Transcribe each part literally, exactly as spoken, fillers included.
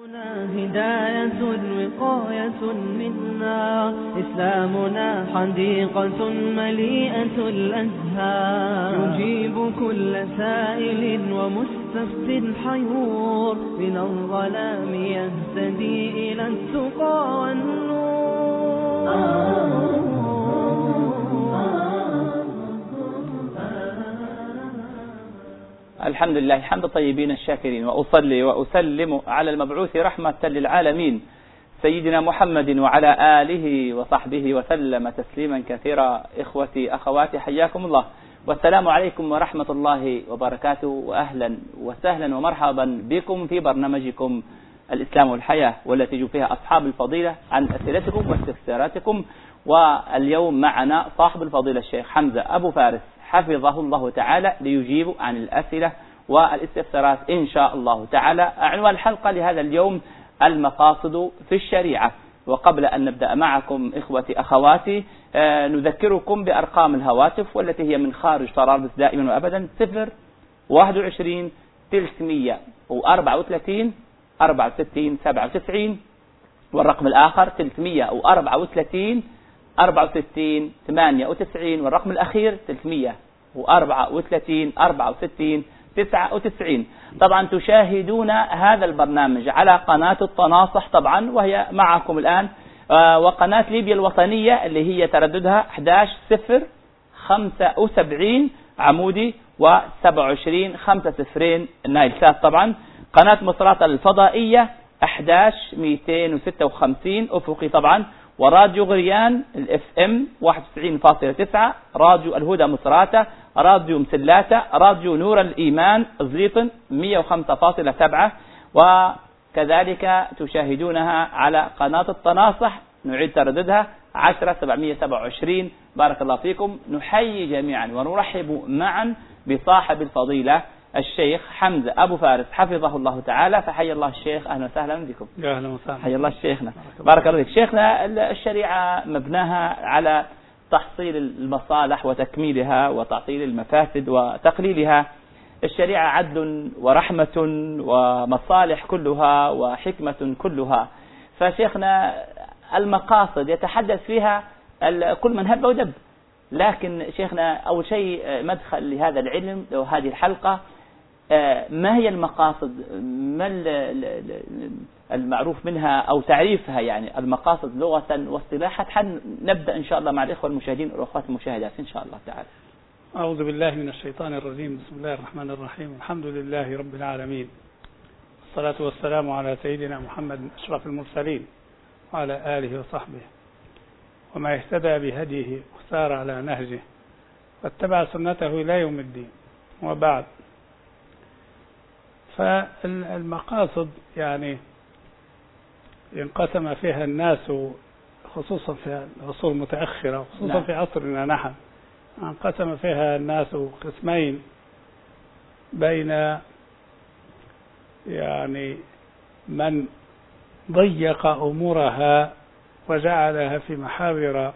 هداية وقاية منا، إسلامنا حديقة مليئة الأزهار، يجيب كل سائل ومستفت حيور، من الظلام يهتدي إلى التقى والنور. الحمد لله حمد الطيبين الشاكرين، وأصلي وأسلم على المبعوث رحمة للعالمين سيدنا محمد وعلى آله وصحبه وسلم تسليما كثيرا. إخوتي أخواتي حياكم الله، والسلام عليكم ورحمة الله وبركاته، وأهلا وسهلا ومرحبا بكم في برنامجكم الإسلام والحياة، والتي يجوا فيها أصحاب الفضيلة عن أسئلتكم واستفساراتكم. واليوم معنا صاحب الفضيلة الشيخ حمزة أبو فارس حفظه الله تعالى ليجيب عن الأسئلة والاستفسارات إن شاء الله تعالى. عنوان الحلقة لهذا اليوم المقاصد في الشريعة. وقبل أن نبدأ معكم إخوتي أخواتي آه نذكركم بأرقام الهواتف، والتي هي من خارج طرابلس دائما وأبدا: صفر واحد وعشرين ثلاثمية وأربعة وثلاثين أربعة وستين سبعة وتسعين، والرقم الآخر ثلاثمية وأربعة وثلاثين أربعة وستين ثمانية وتسعين، والرقم الأخير ثلاثمية وأربعة وثلاثين أربعة وستين تسعة وتسعين. طبعا تشاهدون هذا البرنامج على قناة التناصح طبعا، وهي معكم الآن، وقناة ليبيا الوطنية اللي هي ترددها أحد عشر صفر خمسة وسبعين عمودي وسبعة وعشرين خمسة صفرين نايل سات. طبعا قناة مصرات الفضائية أحد عشر مئتين وستة وخمسين أفقي طبعا، وراديو غريان الاف ام واحد وتسعين فاصلة تسعة، راديو الهدى مصراتة، راديو مسلاتة، راديو نور الإيمان زليطن مئة وخمسة فاصلة سبعة، وكذلك تشاهدونها على قناة التناصح نعيد ترددها عشرة سبعمئة وسبعة وعشرين. بارك الله فيكم. نحيي جميعا ونرحب معا بصاحب الفضيلة الشيخ حمزة أبو فارس حفظه الله تعالى. فحي الله الشيخ، أهلا وسهلا بكم. أهلا وسهلا. حي الله شيخنا، بارك الله فيك. شيخنا، الشريعة مبناها على تحصيل المصالح وتكميلها وتعطيل المفاسد وتقليلها. الشريعة عدل ورحمة ومصالح كلها وحكمة كلها. فشيخنا المقاصد يتحدث فيها كل من هب ودب، لكن شيخنا أول شيء مدخل لهذا العلم وهذه الحلقة، ما هي المقاصد؟ ما المعروف منها أو تعريفها؟ يعني المقاصد لغة واصطلاحا. حن نبدأ إن شاء الله مع الإخوة المشاهدين والأخوات المشاهدات إن شاء الله تعالى. أعوذ بالله من الشيطان الرجيم. بسم الله الرحمن الرحيم. الحمد لله رب العالمين، والصلاة والسلام على سيدنا محمد أشرف المرسلين وعلى آله وصحبه وما اهتدى بهديه وسار على نهجه واتبع سنته إلى يوم الدين. وبعد، فالمقاصد يعني انقسم فيها الناس، خصوصا في العصور المتأخرة وخصوصا نعم. في عصرنا نحن انقسم فيها الناس قسمين، بين يعني من ضيق أمورها وجعلها في محاور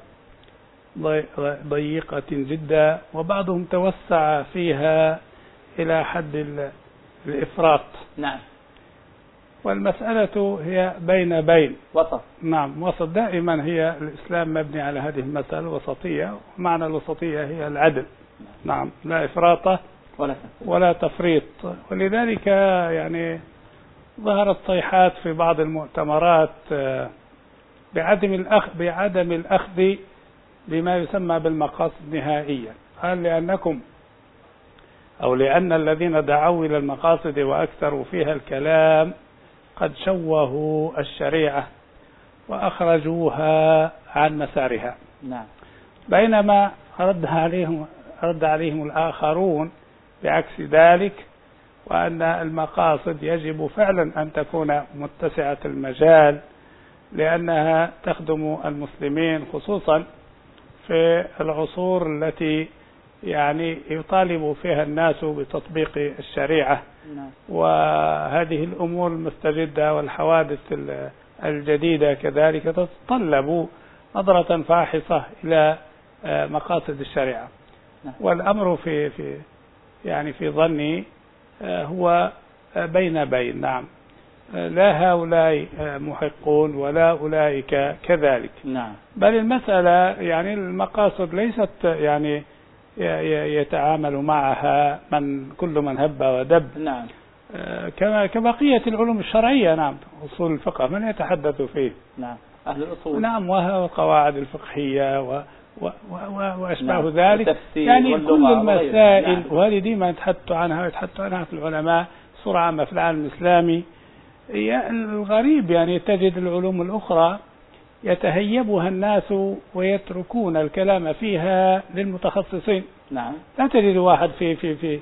ضيقة جدا، وبعضهم توسع فيها إلى حد الإفراط. نعم. والمسألة هي بين بين وسط. نعم، وسط. دائما هي الإسلام مبني على هذه المسألة الوسطية، ومعنى الوسطية هي العدل. نعم، لا إفراط ولا ولا تفريط. ولذلك يعني ظهرت صيحات في بعض المؤتمرات بعدم الأخذ بعدم الأخذ بما يسمى بالمقاصد نهائيا. قال لأنكم أو لأن الذين دعوا إلى المقاصد وأكثروا فيها الكلام قد شوهوا الشريعة وأخرجوها عن مسارها. نعم. بينما رد عليهم رد عليهم الآخرون بعكس ذلك، وأن المقاصد يجب فعلا أن تكون متسعة المجال، لأنها تخدم المسلمين خصوصا في العصور التي يعني يطالب فيها الناس بتطبيق الشريعة. نعم. وهذه الأمور المستجدة والحوادث الجديدة كذلك تتطلب نظرة فاحصة إلى مقاصد الشريعة. نعم. والأمر في في يعني في ظني هو بين بين. نعم. لا هؤلاء محقون ولا أولئك كذلك. نعم. بل المسألة يعني المقاصد ليست يعني يتعامل معها من كل من هب ودب. نعم. كما كبقية العلوم الشرعية. نعم. أصول الفقه من يتحدث فيه. نعم. أهل الأصول. نعم. والقواعد الفقهية و و و وأشباه نعم. ذلك. يعني كل المسائل. نعم. وهذه ديما يتحدث عنها ويتحدث عنها في العلماء صورة عامة في العالم الإسلامي. الغريب يعني تجد العلوم الأخرى يتهيبها الناس ويتركون الكلام فيها للمتخصصين. نعم. لا تجد واحد في في في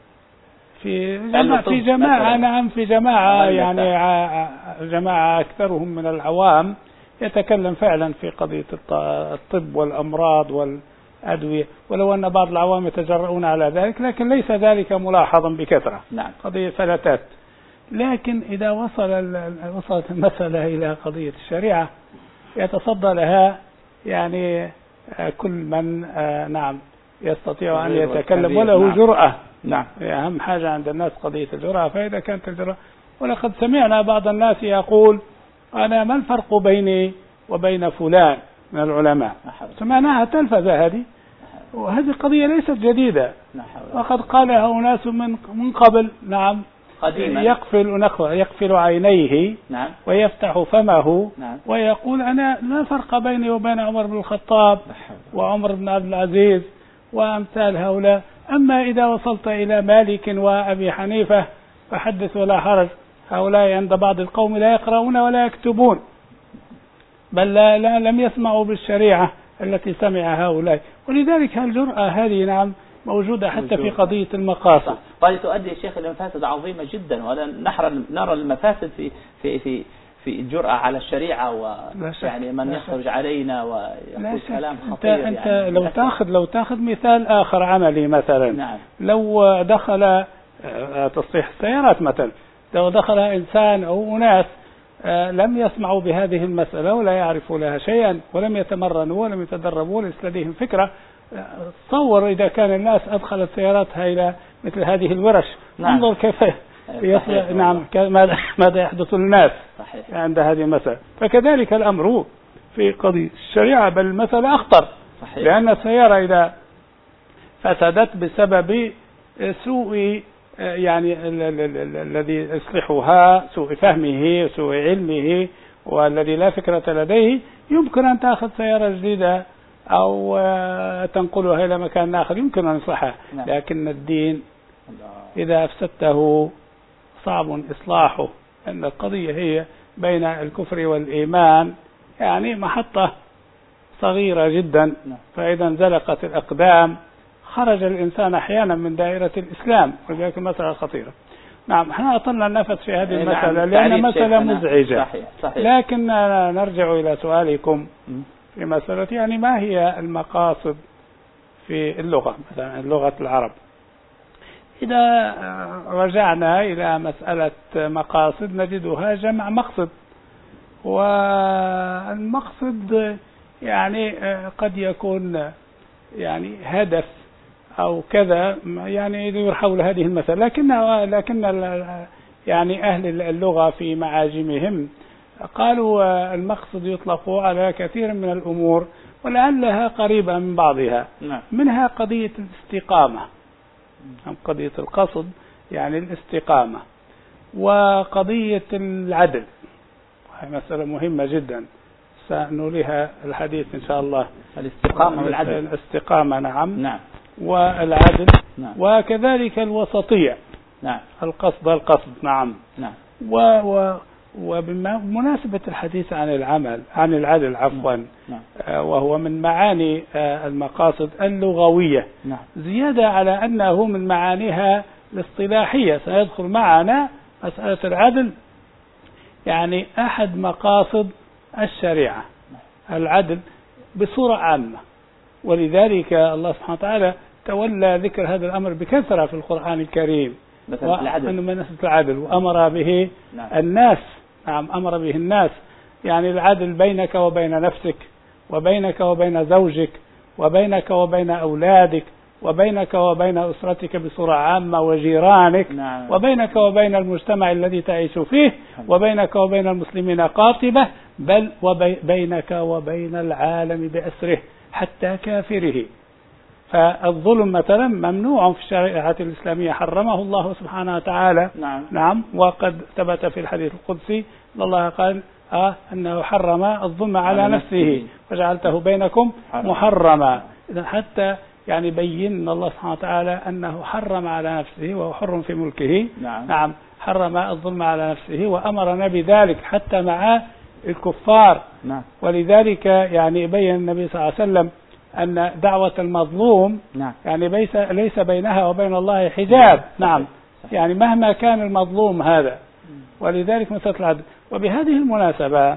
في جماعة في جماعة نعم في جماعة يعني جماعة أكثرهم من العوام يتكلم فعلا في قضية الطب والأمراض والأدوية، ولو أن بعض العوام يتجرؤون على ذلك، لكن ليس ذلك ملاحظا بكثرة. نعم. قضية فلتات. لكن إذا وصل وصلت المسألة إلى قضية الشريعة يتصدى لها يعني كل من نعم يستطيع أن يتكلم وله نعم. جرأة. نعم. أهم حاجة عند الناس قضية الجرأة. فإذا كانت الجرأة، ولقد سمعنا بعض الناس يقول أنا ما الفرق بيني وبين فلان من العلماء. سمعناها تلفزة هذه، وهذه القضية ليست جديدة، وقد قالها أناس من من قبل. نعم. قديما. يقفل يقفل عينيه. نعم. ويفتح فمه. نعم. ويقول أنا لا فرق بيني وبين عمر بن الخطاب وعمر بن عبد العزيز وأمثال هؤلاء. أما إذا وصلت إلى مالك وأبي حنيفة فحدث ولا حرج. هؤلاء عند بعض القوم لا يقرؤون ولا يكتبون، بل لا, لا لم يسمعوا بالشريعة التي سمع هؤلاء. ولذلك الجرأة هذه نعم موجودة حتى موجود. في قضية المقاصد. قد تؤدي يا شيخ إلى مفاسد عظيمة جدا، ولا نرى المفاسد في في في في الجرأة على الشريعة، ويعني من يخرج علينا ويقول كلام خطير. أنت يعني لو تأخذ لو تأخذ مثال آخر عملي مثلا. نعم. لو دخل تصليح السيارات مثلا، لو دخل إنسان أو أناس لم يسمعوا بهذه المسألة ولا يعرفوا لها شيئا ولم يتمرنوا ولم يتدربوا وليس لديهم فكرة، تصور إذا كان الناس أدخلت سياراتها إلى مثل هذه الورش. نعم. انظر كيف يصلح. نعم. ماذا يحدث للناس صحيح. عند هذه المسألة. فكذلك الأمر في قضية الشريعة، بل المسألة أخطر صحيح. لأن السيارة إذا فسدت بسبب سوء يعني الذي يصلحها، سوء فهمه سوء علمه والذي لا فكرة لديه، يمكن أن تأخذ سيارة جديدة أو تنقلها إلى مكان آخر يمكن أن يصلحها. نعم. لكن الدين إذا أفسدته صعب إصلاحه، لأن القضية هي بين الكفر والإيمان يعني محطة صغيرة جدا. نعم. فإذا انزلقت الأقدام خرج الإنسان أحيانا من دائرة الإسلام، وذلك مسألة خطيرة. نعم. احنا أطلنا النفس في هذه المسألة لأن مسألة مزعجة. صحيح. صحيح. لكن نرجع إلى سؤالكم في مسألة يعني ما هي المقاصد في اللغة، مثلا لغة العرب. إذا رجعنا إلى مسألة مقاصد نجدها جمع مقصد، والمقصد يعني قد يكون يعني هدف أو كذا يعني يدور حول هذه المسألة. لكن لكن يعني أهل اللغة في معاجمهم قالوا المقصد يطلق على كثير من الأمور ولعلها قريبة من بعضها. نعم. منها قضية الاستقامة، قضية القصد يعني الاستقامة، وقضية العدل، هي مسألة مهمة جدا سنوليها الحديث إن شاء الله. الاستقامة والعدل. الاستقامة نعم. نعم. والعدل. نعم. وكذلك الوسطية. نعم. القصد القصد. نعم. نعم. و و وبمناسبة الحديث عن العمل عن العدل عفوا. نعم. آه وهو من معاني آه المقاصد اللغوية. نعم. زيادة على أنه من معانيها الاصطلاحية سيدخل معنا مسألة العدل، يعني أحد مقاصد الشريعة العدل بصورة عامة. ولذلك الله سبحانه وتعالى تولى ذكر هذا الأمر بكثرة في القرآن الكريم، مثل العدل. من العدل وأمر به. نعم. الناس. نعم. أمر به الناس، يعني العدل بينك وبين نفسك وبينك وبين زوجك وبينك وبين أولادك وبينك وبين أسرتك بصورة عامة وجيرانك، نعم. وبينك وبين المجتمع الذي تعيش فيه، وبينك وبين المسلمين قاطبة، بل وبينك وبين العالم بأسره حتى كافره. فالظلم مثلا ممنوع في الشريعة الإسلامية، حرمه الله سبحانه وتعالى. نعم. نعم. وقد ثبت في الحديث القدسي أن الله قال آه أنه حرم الظلم على, على نفسه وجعلته بينكم محرما. إذا حتى يعني بين الله سبحانه وتعالى أنه حرم على نفسه وهو حر في ملكه. نعم. نعم. حرم الظلم على نفسه وأمرنا بذلك حتى مع الكفار. نعم. ولذلك يعني بين النبي صلى الله عليه وسلم أن دعوة المظلوم نعم. يعني ليس ليس بينها وبين الله حجاب. نعم. يعني مهما كان المظلوم هذا. ولذلك مثل العدل. وبهذه المناسبة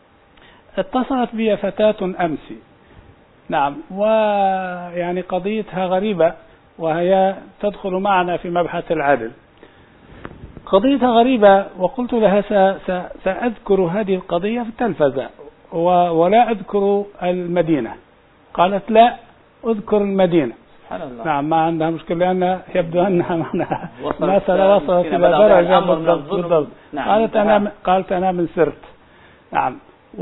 اتصلت بي فتاة أمس، نعم، ويعني قضيتها غريبة، وهي تدخل معنا في مبحث العدل. قضيتها غريبة، وقلت لها سأذكر هذه القضية في التلفزة ولا أذكر المدينة. قالت لا أذكر المدينة. سبحان الله. نعم. ما عندها مشكلة، لأن يبدو أنها معنا مسألة وصلت إلى درجة بالضبط. نعم. قالت أنا قالت أنا من سرت. نعم.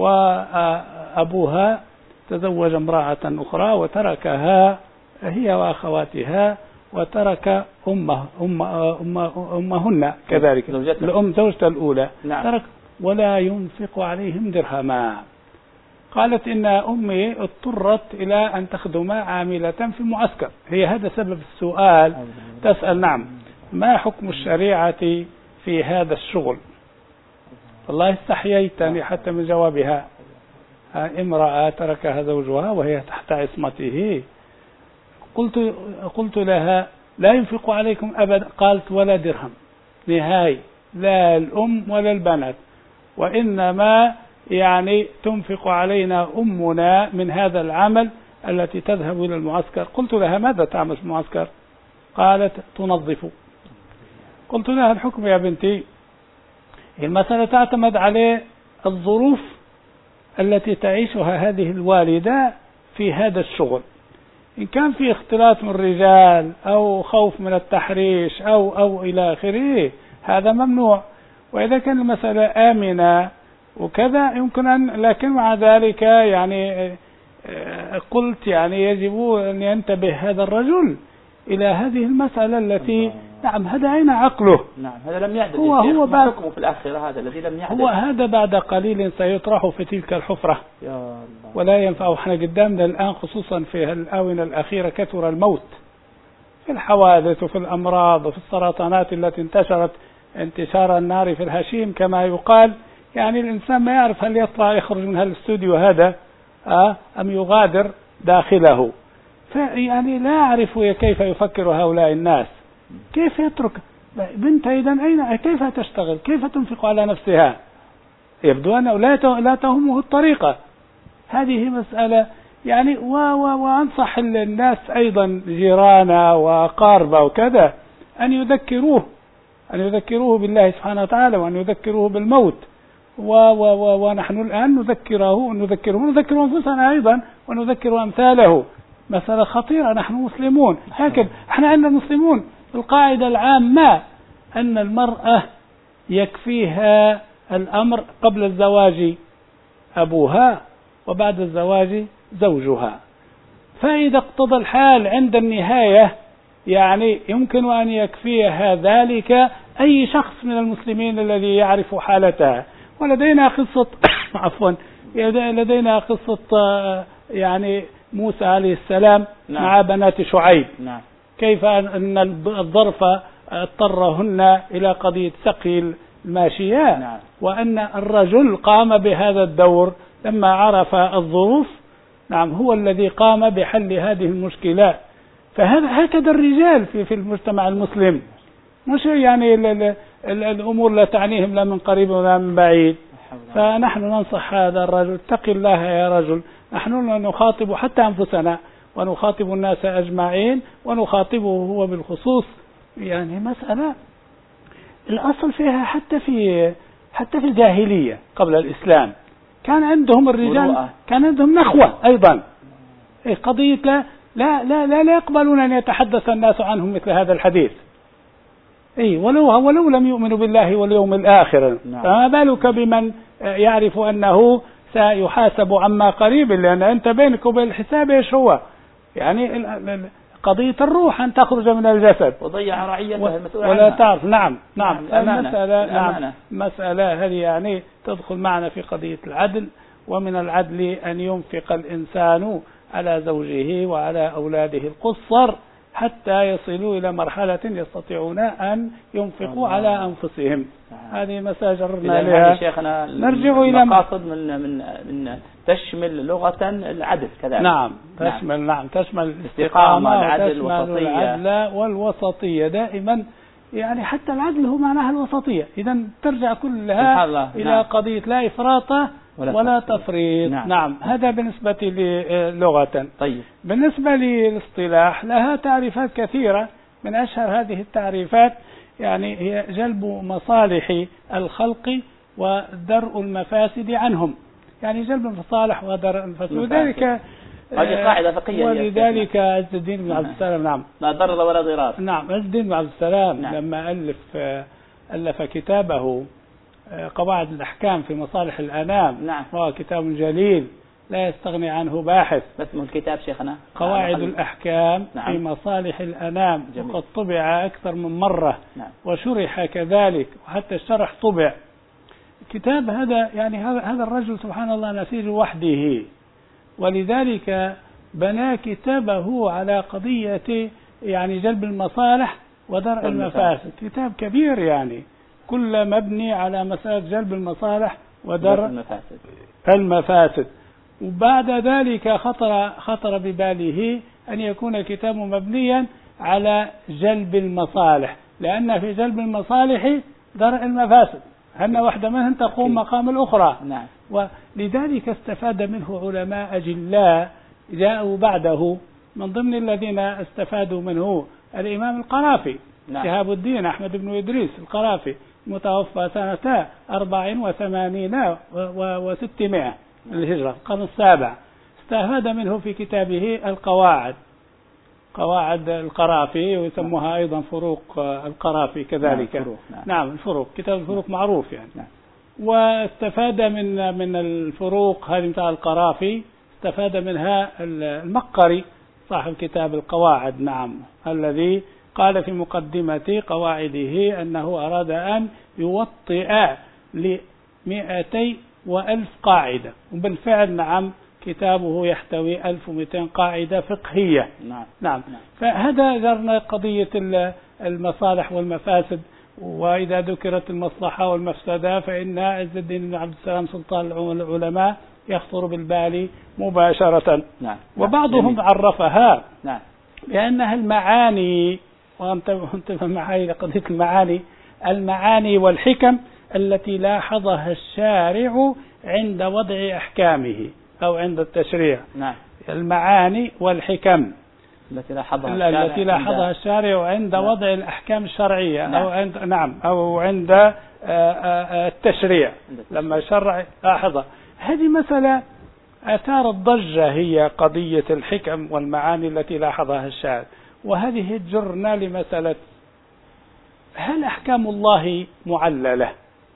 وأبوها تزوج امرأة أخرى وتركها هي وأخواتها، وترك أمه أم أم أمهن كذلك، الأم زوجته الأولى. نعم. ترك ولا ينفق عليهم درهما. قالت إن أمي اضطرت إلى أن تخدم عاملة في المعسكر. هي هذا سبب السؤال. تسأل نعم ما حكم الشريعة في هذا الشغل؟ والله استحييتني حتى من جوابها. امرأة تركها زوجها وهي تحت عصمته. قلت قلت لها لا ينفق عليكم أبدا. قالت ولا درهم نهاية، لا الأم ولا البنات، وإنما يعني تنفق علينا أمنا من هذا العمل التي تذهب إلى المعسكر. قلت لها ماذا تعمل في المعسكر؟ قالت تنظف. قلت لها الحكم يا بنتي المسألة تعتمد على الظروف التي تعيشها هذه الوالدة في هذا الشغل. إن كان في اختلاط من الرجال أو خوف من التحريش أو أو إلى آخره هذا ممنوع. وإذا كان المسألة آمنة وكذا يمكن أن، لكن مع ذلك يعني قلت يعني يجب أن ينتبه هذا الرجل إلى هذه المسألة التي نعم هذا أين عقله. نعم. هذا لم يعدل. هو هو بعد حكمه في الآخرة هذا الذي لم يعدل. هو هذا بعد قليل سيطرح في تلك الحفرة. يا الله. ولا ينفع. احنا قدامنا الآن خصوصا في الآونة الأخيرة كثر الموت في الحوادث وفي الأمراض وفي السرطانات التي انتشرت انتشار النار في الهشيم كما يقال. يعني الإنسان ما يعرف هل يطلع يخرج من هالاستوديو هذا آه أم يغادر داخله. فيعني لا أعرف كيف يفكر هؤلاء الناس. كيف يترك بنت إذا أين كيف تشتغل؟ كيف تنفق على نفسها؟ يبدو أنه لا لا تهمه الطريقة. هذه مسألة يعني و و وأنصح الناس أيضا جيرانا وقاربة وكذا أن يذكروه أن يذكروه بالله سبحانه وتعالى، وأن يذكروه بالموت. و و و ونحن الآن نذكره نذكره ونذكر أنفسنا أيضا ونذكر أمثاله. مسألة خطيرة. نحن مسلمون، لكن احنا عندنا مسلمون القاعدة العامة أن المرأة يكفيها الأمر قبل الزواج أبوها وبعد الزواج زوجها. فإذا اقتضى الحال عند النهاية يعني يمكن أن يكفيها ذلك أي شخص من المسلمين الذي يعرف حالتها. ولدينا قصة عفوا لدينا قصة يعني موسى عليه السلام. نعم. مع بنات شعيب. نعم. كيف أن الظرف اضطرهن إلى قضية سقي الماشيات. نعم. وأن الرجل قام بهذا الدور لما عرف الظروف. نعم. هو الذي قام بحل هذه المشكلات. فهذا هكذا الرجال في في المجتمع المسلم. مش يعني ال ال ال الأمور لا تعنيهم لا من قريب ولا من بعيد. فنحن ننصح هذا الرجل اتق الله يا رجل. نحن نخاطب حتى أنفسنا ونخاطب الناس أجمعين ونخاطبه هو بالخصوص. يعني مسألة الأصل فيها حتى في حتى في الجاهلية قبل الإسلام كان عندهم الرجال كان عندهم نخوة أيضا. قضية لا لا لا لا, لا يقبلون أن يتحدث الناس عنهم مثل هذا الحديث. إيه ولو ولو لم يؤمنوا بالله واليوم الآخر. نعم. فما بالك بمن يعرف أنه سيحاسب عما قريب، لأن أنت بينك وبين الحساب إيش هو؟ يعني قضية الروح أن تخرج من الجسد وضيع رعيته المسؤول ولا تعرف. نعم نعم المسألة نعم مسألة هذه يعني تدخل معنا في قضية العدل. ومن العدل أن ينفق الإنسان على زوجه وعلى أولاده القصر حتى يصلوا إلى مرحلة يستطيعون أن ينفقوا على أنفسهم. هذه مساجرنا لها. شيخنا نرجع إلى مقاصد من من من تشمل لغة العدل كذلك. نعم تشمل نعم, نعم تشمل الاستقامة العدل والوسطية. العدل والوسطية دائما، يعني حتى العدل هو معناها الوسطية. إذا ترجع كلها إلى نعم. قضية لا إفراط ولا, ولا تفريط. نعم. نعم هذا بالنسبة للغة. طيب بالنسبة للاصطلاح لها تعريفات كثيرة. من أشهر هذه التعريفات يعني هي جلب مصالح الخلق ودرء المفاسد عنهم. يعني جلب المصالح ودرء المفاسد. وذلك هذه قاعدة فقهية. ولذلك عز الدين بن عبد السلام نعم لا ضرر ولا ضرار. نعم عز الدين بن عبد السلام نعم. لما ألف ألف كتابه قواعد الأحكام في مصالح الأنام. نعم. وهو كتاب جليل لا يستغني عنه باحث. بس من الكتاب شيخنا قواعد الأحكام. نعم. في مصالح الأنام. جميل. وقد طبع أكثر من مرة. نعم. وشرح كذلك وحتى الشرح طبع. كتاب هذا يعني هذا الرجل سبحان الله نسيج وحده، ولذلك بنى كتابه على قضية يعني جلب المصالح ودرء المفاسد. كتاب كبير يعني كل مبني على مسألة جلب المصالح ودرء المفاسد. المفاسد. وبعد ذلك خطر خطر بباله أن يكون كتاب مبنيا على جلب المصالح، لأن في جلب المصالح درء المفاسد، هن واحدة منهن تقوم مقام الأخرى. نعم. ولذلك استفاد منه علماء أجلاء جاءوا بعده. من ضمن الذين استفادوا منه الإمام القرافي. نعم. شهاب الدين أحمد بن إدريس القرافي متوفى سنة أربع وثمانين وستمائة الهجرة القرن السابع. استفاد منه في كتابه القواعد، قواعد القرافي ويسموها أيضا فروق القرافي كذلك. نعم. نعم. نعم الفروق، كتاب الفروق معروف يعني. نعم. واستفاد من من الفروق هذه مثل القرافي استفاد منها المقري صاحب كتاب القواعد. نعم الذي قال في مقدمة قواعده أنه أراد أن يوطئ لمئتي وألف قاعدة، وبالفعل نعم كتابه يحتوي ألف ومئتين قاعدة فقهية. نعم. نعم. فهذا ذرنا قضية المصالح والمفاسد. وإذا ذكرت المصلحة والمفسدة فإن عز الدين بن عبد السلام سلطان العلماء يخطر بالبال مباشرة. نعم. وبعضهم جميل. عرفها نعم. بأنها المعاني، وانتبه معي لقضية المعاني، المعاني والحكم التي لاحظها الشارع عند وضع أحكامه أو عند التشريع. نعم. المعاني والحكم التي لاحظها الشارع, التي لاحظها الشارع عند نعم. وضع الأحكام الشرعية. نعم. أو عند نعم أو عند التشريع لما شرع لاحظها. هذه مسألة أثارت ضجة، هي قضية الحكم والمعاني التي لاحظها الشارع. وهذه تجرنا لمسألة هل أحكام الله معللة؟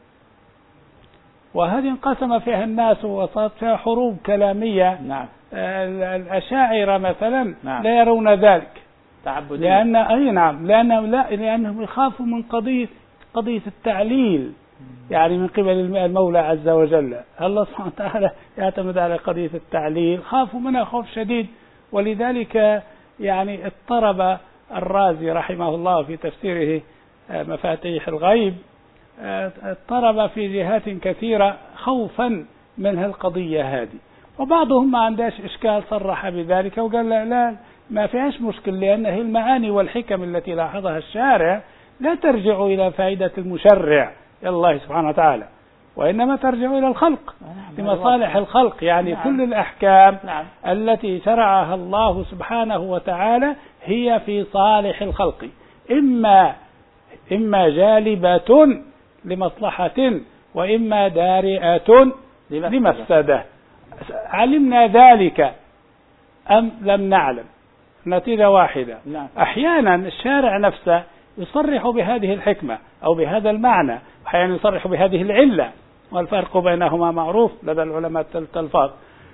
وهذه انقسم فيها الناس وصارت فيها حروب كلامية. نعم. الأشاعرة مثلا نعم. لا يرون ذلك تعبدية. لأن أي نعم لأنهم لا لأنهم يخافوا من قضية قضية التعليل، يعني من قبل المولى عز وجل. الله سبحانه وتعالى يعتمد على قضية التعليل، خافوا منها خوف شديد. ولذلك يعني اضطرب الرازي رحمه الله في تفسيره مفاتيح الغيب، اضطرب في جهات كثيرة خوفا من هالقضية هذه. وبعضهم ما عندهش إشكال صرح بذلك وقال لا, لا ما فيهاش مشكل، لأن هي المعاني والحكم التي لاحظها الشارع لا ترجع إلى فائدة المشرع الله سبحانه وتعالى، وإنما ترجع إلى الخلق لمصالح الخلق. يعني نعم. كل الأحكام نعم. التي شرعها الله سبحانه وتعالى هي في صالح الخلق، إما إما جالبة لمصلحة وإما دارئة لمفسدة. علمنا ذلك أم لم نعلم؟ النتيجة واحدة. نعم. أحيانا الشارع نفسه يصرح بهذه الحكمة أو بهذا المعنى، أحيانا يصرح بهذه العلة، والفرق بينهما معروف لدى العلماء التلفاظ.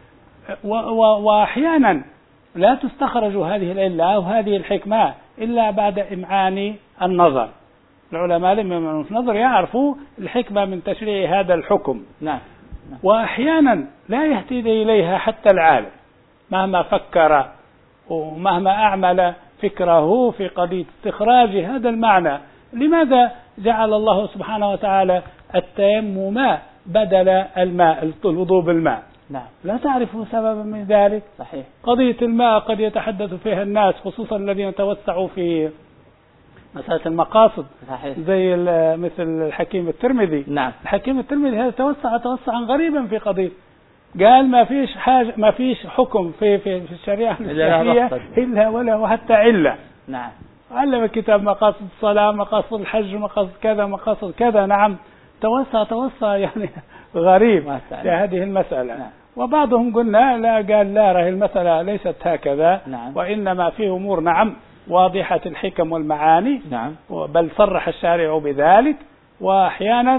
وأحيانا لا تستخرج هذه العلة أو هذه الحكمة إلا بعد إمعان النظر. العلماء لما يمعنون في النظر يعرفوا الحكمة من تشريع هذا الحكم. نعم. وأحيانا لا يهتدي إليها حتى العالم مهما فكر ومهما أعمل فكره في قضية استخراج هذا المعنى. لماذا جعل الله سبحانه وتعالى التيمم بدل الماء، الوضوء بالماء؟ نعم. لا تعرف سببا من ذلك. صحيح. قضية الماء قد يتحدث فيها الناس، خصوصا الذين توسعوا في مسألة المقاصد. صحيح. زي مثل الحكيم الترمذي. نعم. الحكيم الترمذي هذا توسع توسعا غريبا في قضية، قال ما فيش حاجة، ما فيش حكم في في, في الشريعة الإسلامية إلا ولا وحتى علة. نعم. علم الكتاب مقاصد الصلاة، مقاصد الحج، مقاصد كذا، مقاصد كذا. نعم. توسع توسع يعني غريب في هذه المسألة. نعم. وبعضهم قلنا لا، قال لا، راه المسألة ليست هكذا. نعم. وإنما في أمور نعم واضحة الحكم والمعاني. نعم. بل صرح الشارع بذلك. وأحيانا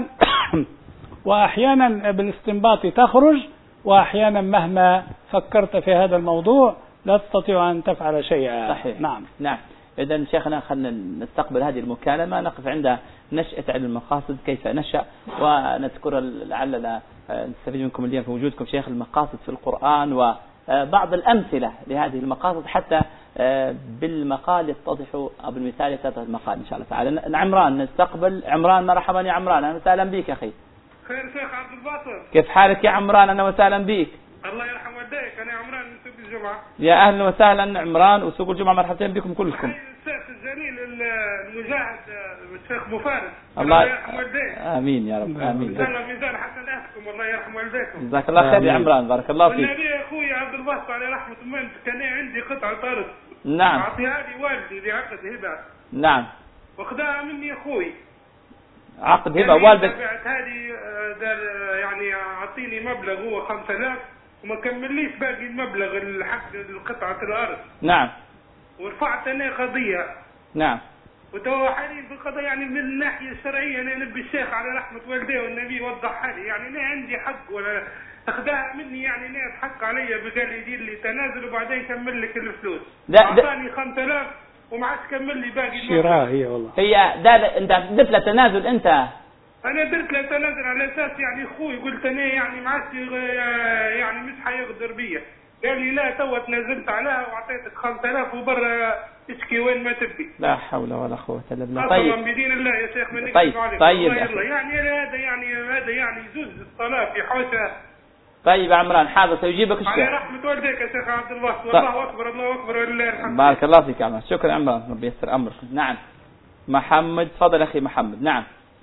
وأحيانا بالاستنباط تخرج، وأحيانا مهما فكرت في هذا الموضوع لا تستطيع أن تفعل شيئا. صحيح. نعم. نعم. إذن شيخنا خلنا نستقبل هذه المكالمة، نقف عند نشأة علم المقاصد كيف نشأ، ونذكر لعلنا نستفيد منكم اليوم في وجودكم شيخ المقاصد في القرآن وبعض الأمثلة لهذه المقاصد حتى بالمقال يتضح أو بالمثال يتضح المقال إن شاء الله تعالى. عمران نستقبل. عمران مرحبا يا عمران، أهلا وسهلا بك أخي. خير شيخ عبد الباسط، كيف حالك يا عمران؟ أهلا وسهلا بك. الله يرحم والديك. أنا عمران من سوق الجمعة. يا أهلا وسهلا عمران وسوق الجمعة، مرحبتين بكم كلكم. الشيخ الجليل المجاهد الشيخ مفارس، الله يرحم والديك. آمين يا رب. آمين. ميزان ميزان حسناتكم، الله يرحم والديكم. جزاك الله خير يا عمران، بارك الله فيك. والنبي يا أخوي عبد الباسط عليه رحمة الله كان عندي قطعة أرض. نعم. أعطيها لي والدي لعقد هبة. نعم. واخدها مني أخوي. عقد هبة والدك. هذه دار يعني أعطيني مبلغ هو خمسة آلاف وما كمليش باقي المبلغ الحق القطعة الأرض. نعم. ورفعت أنا قضية. نعم. وتوا حاليا في القضاء يعني من الناحية الشرعية أنا نبي الشيخ على رحمة والديه والنبي وضحها لي، يعني أنا عندي حق ولا أخذها مني، يعني أنا حق علي بقال يدير لي تنازل وبعدين كمل لك الفلوس. أعطاني خمسة آلاف وما عادش كمل لي باقي المبلغ. شراء هي والله. هي ده أنت درت له تنازل أنت؟ أنا درت له تنازل على أساس يعني أخوي قلت أنا يعني ما عادش يعني مش حيقدر بيا، قال لي لا توا تنازلت عليها وأعطيتك خمسة آلاف وبرا اشكي وين ما تبي. لا حول ولا قوة إلا بالله. طيب بدين الله يا شيخ من طيب عليك. طيب يعني هذا يعني هذا يعني يجوز الصلاة في حوشة. طيب يا عمران حاضر سيجيبك الشيخ. على رحمة والديك يا شيخ عبد الله. والله أكبر الله أكبر ولله الحمد. بارك الله فيك يا عمران. شكرا عمران، ربي ييسر أمرك. نعم. محمد تفضل أخي محمد. نعم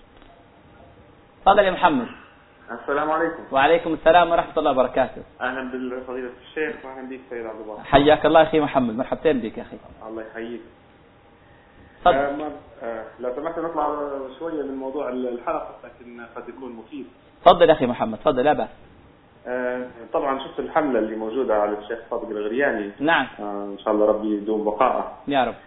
تفضل يا محمد. السلام عليكم. وعليكم السلام ورحمة الله وبركاته. أهلا بفضيلة الشيخ وأهلا بك سيد عبد الله. حياك الله أخي محمد، مرحبتين بك أخي. الله يحييك. تفضل. آه آه لو سمحت نطلع شوية من موضوع الحلقة لكن قد يكون مفيد. تفضل أخي محمد تفضل. لا بأس. آه طبعا شفت الحملة اللي موجودة على الشيخ صادق الغرياني. نعم. آه إن شاء الله ربي يدوم بقاءه. يا رب.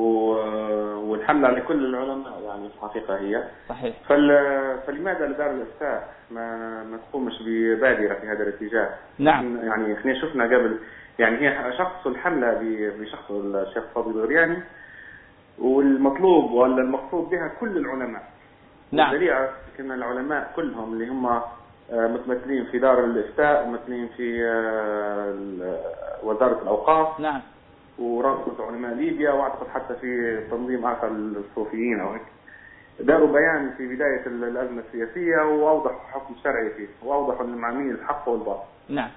والحملة على كل العلماء يعني في الحقيقة هي صحيح. فلماذا لدار الإفتاء ما ما تقومش ببادرة في هذا الاتجاه؟ نعم. يعني احنا شفنا قبل يعني هي شخص الحملة بشخص الشيخ صادق الغرياني، والمطلوب ولا المقصود بها كل العلماء. نعم. والدليل كان العلماء كلهم اللي هم متمثلين في دار الإفتاء ومتمثلين في وزارة الأوقاف. نعم. ورابطة علماء ليبيا، واعتقد حتى في تنظيم آخر الصوفيين أو هيك، داروا بيان في بداية الأزمة السياسية وأوضحوا الحكم الشرعي فيه وأوضحوا المعاني الحق والباطل. نعم.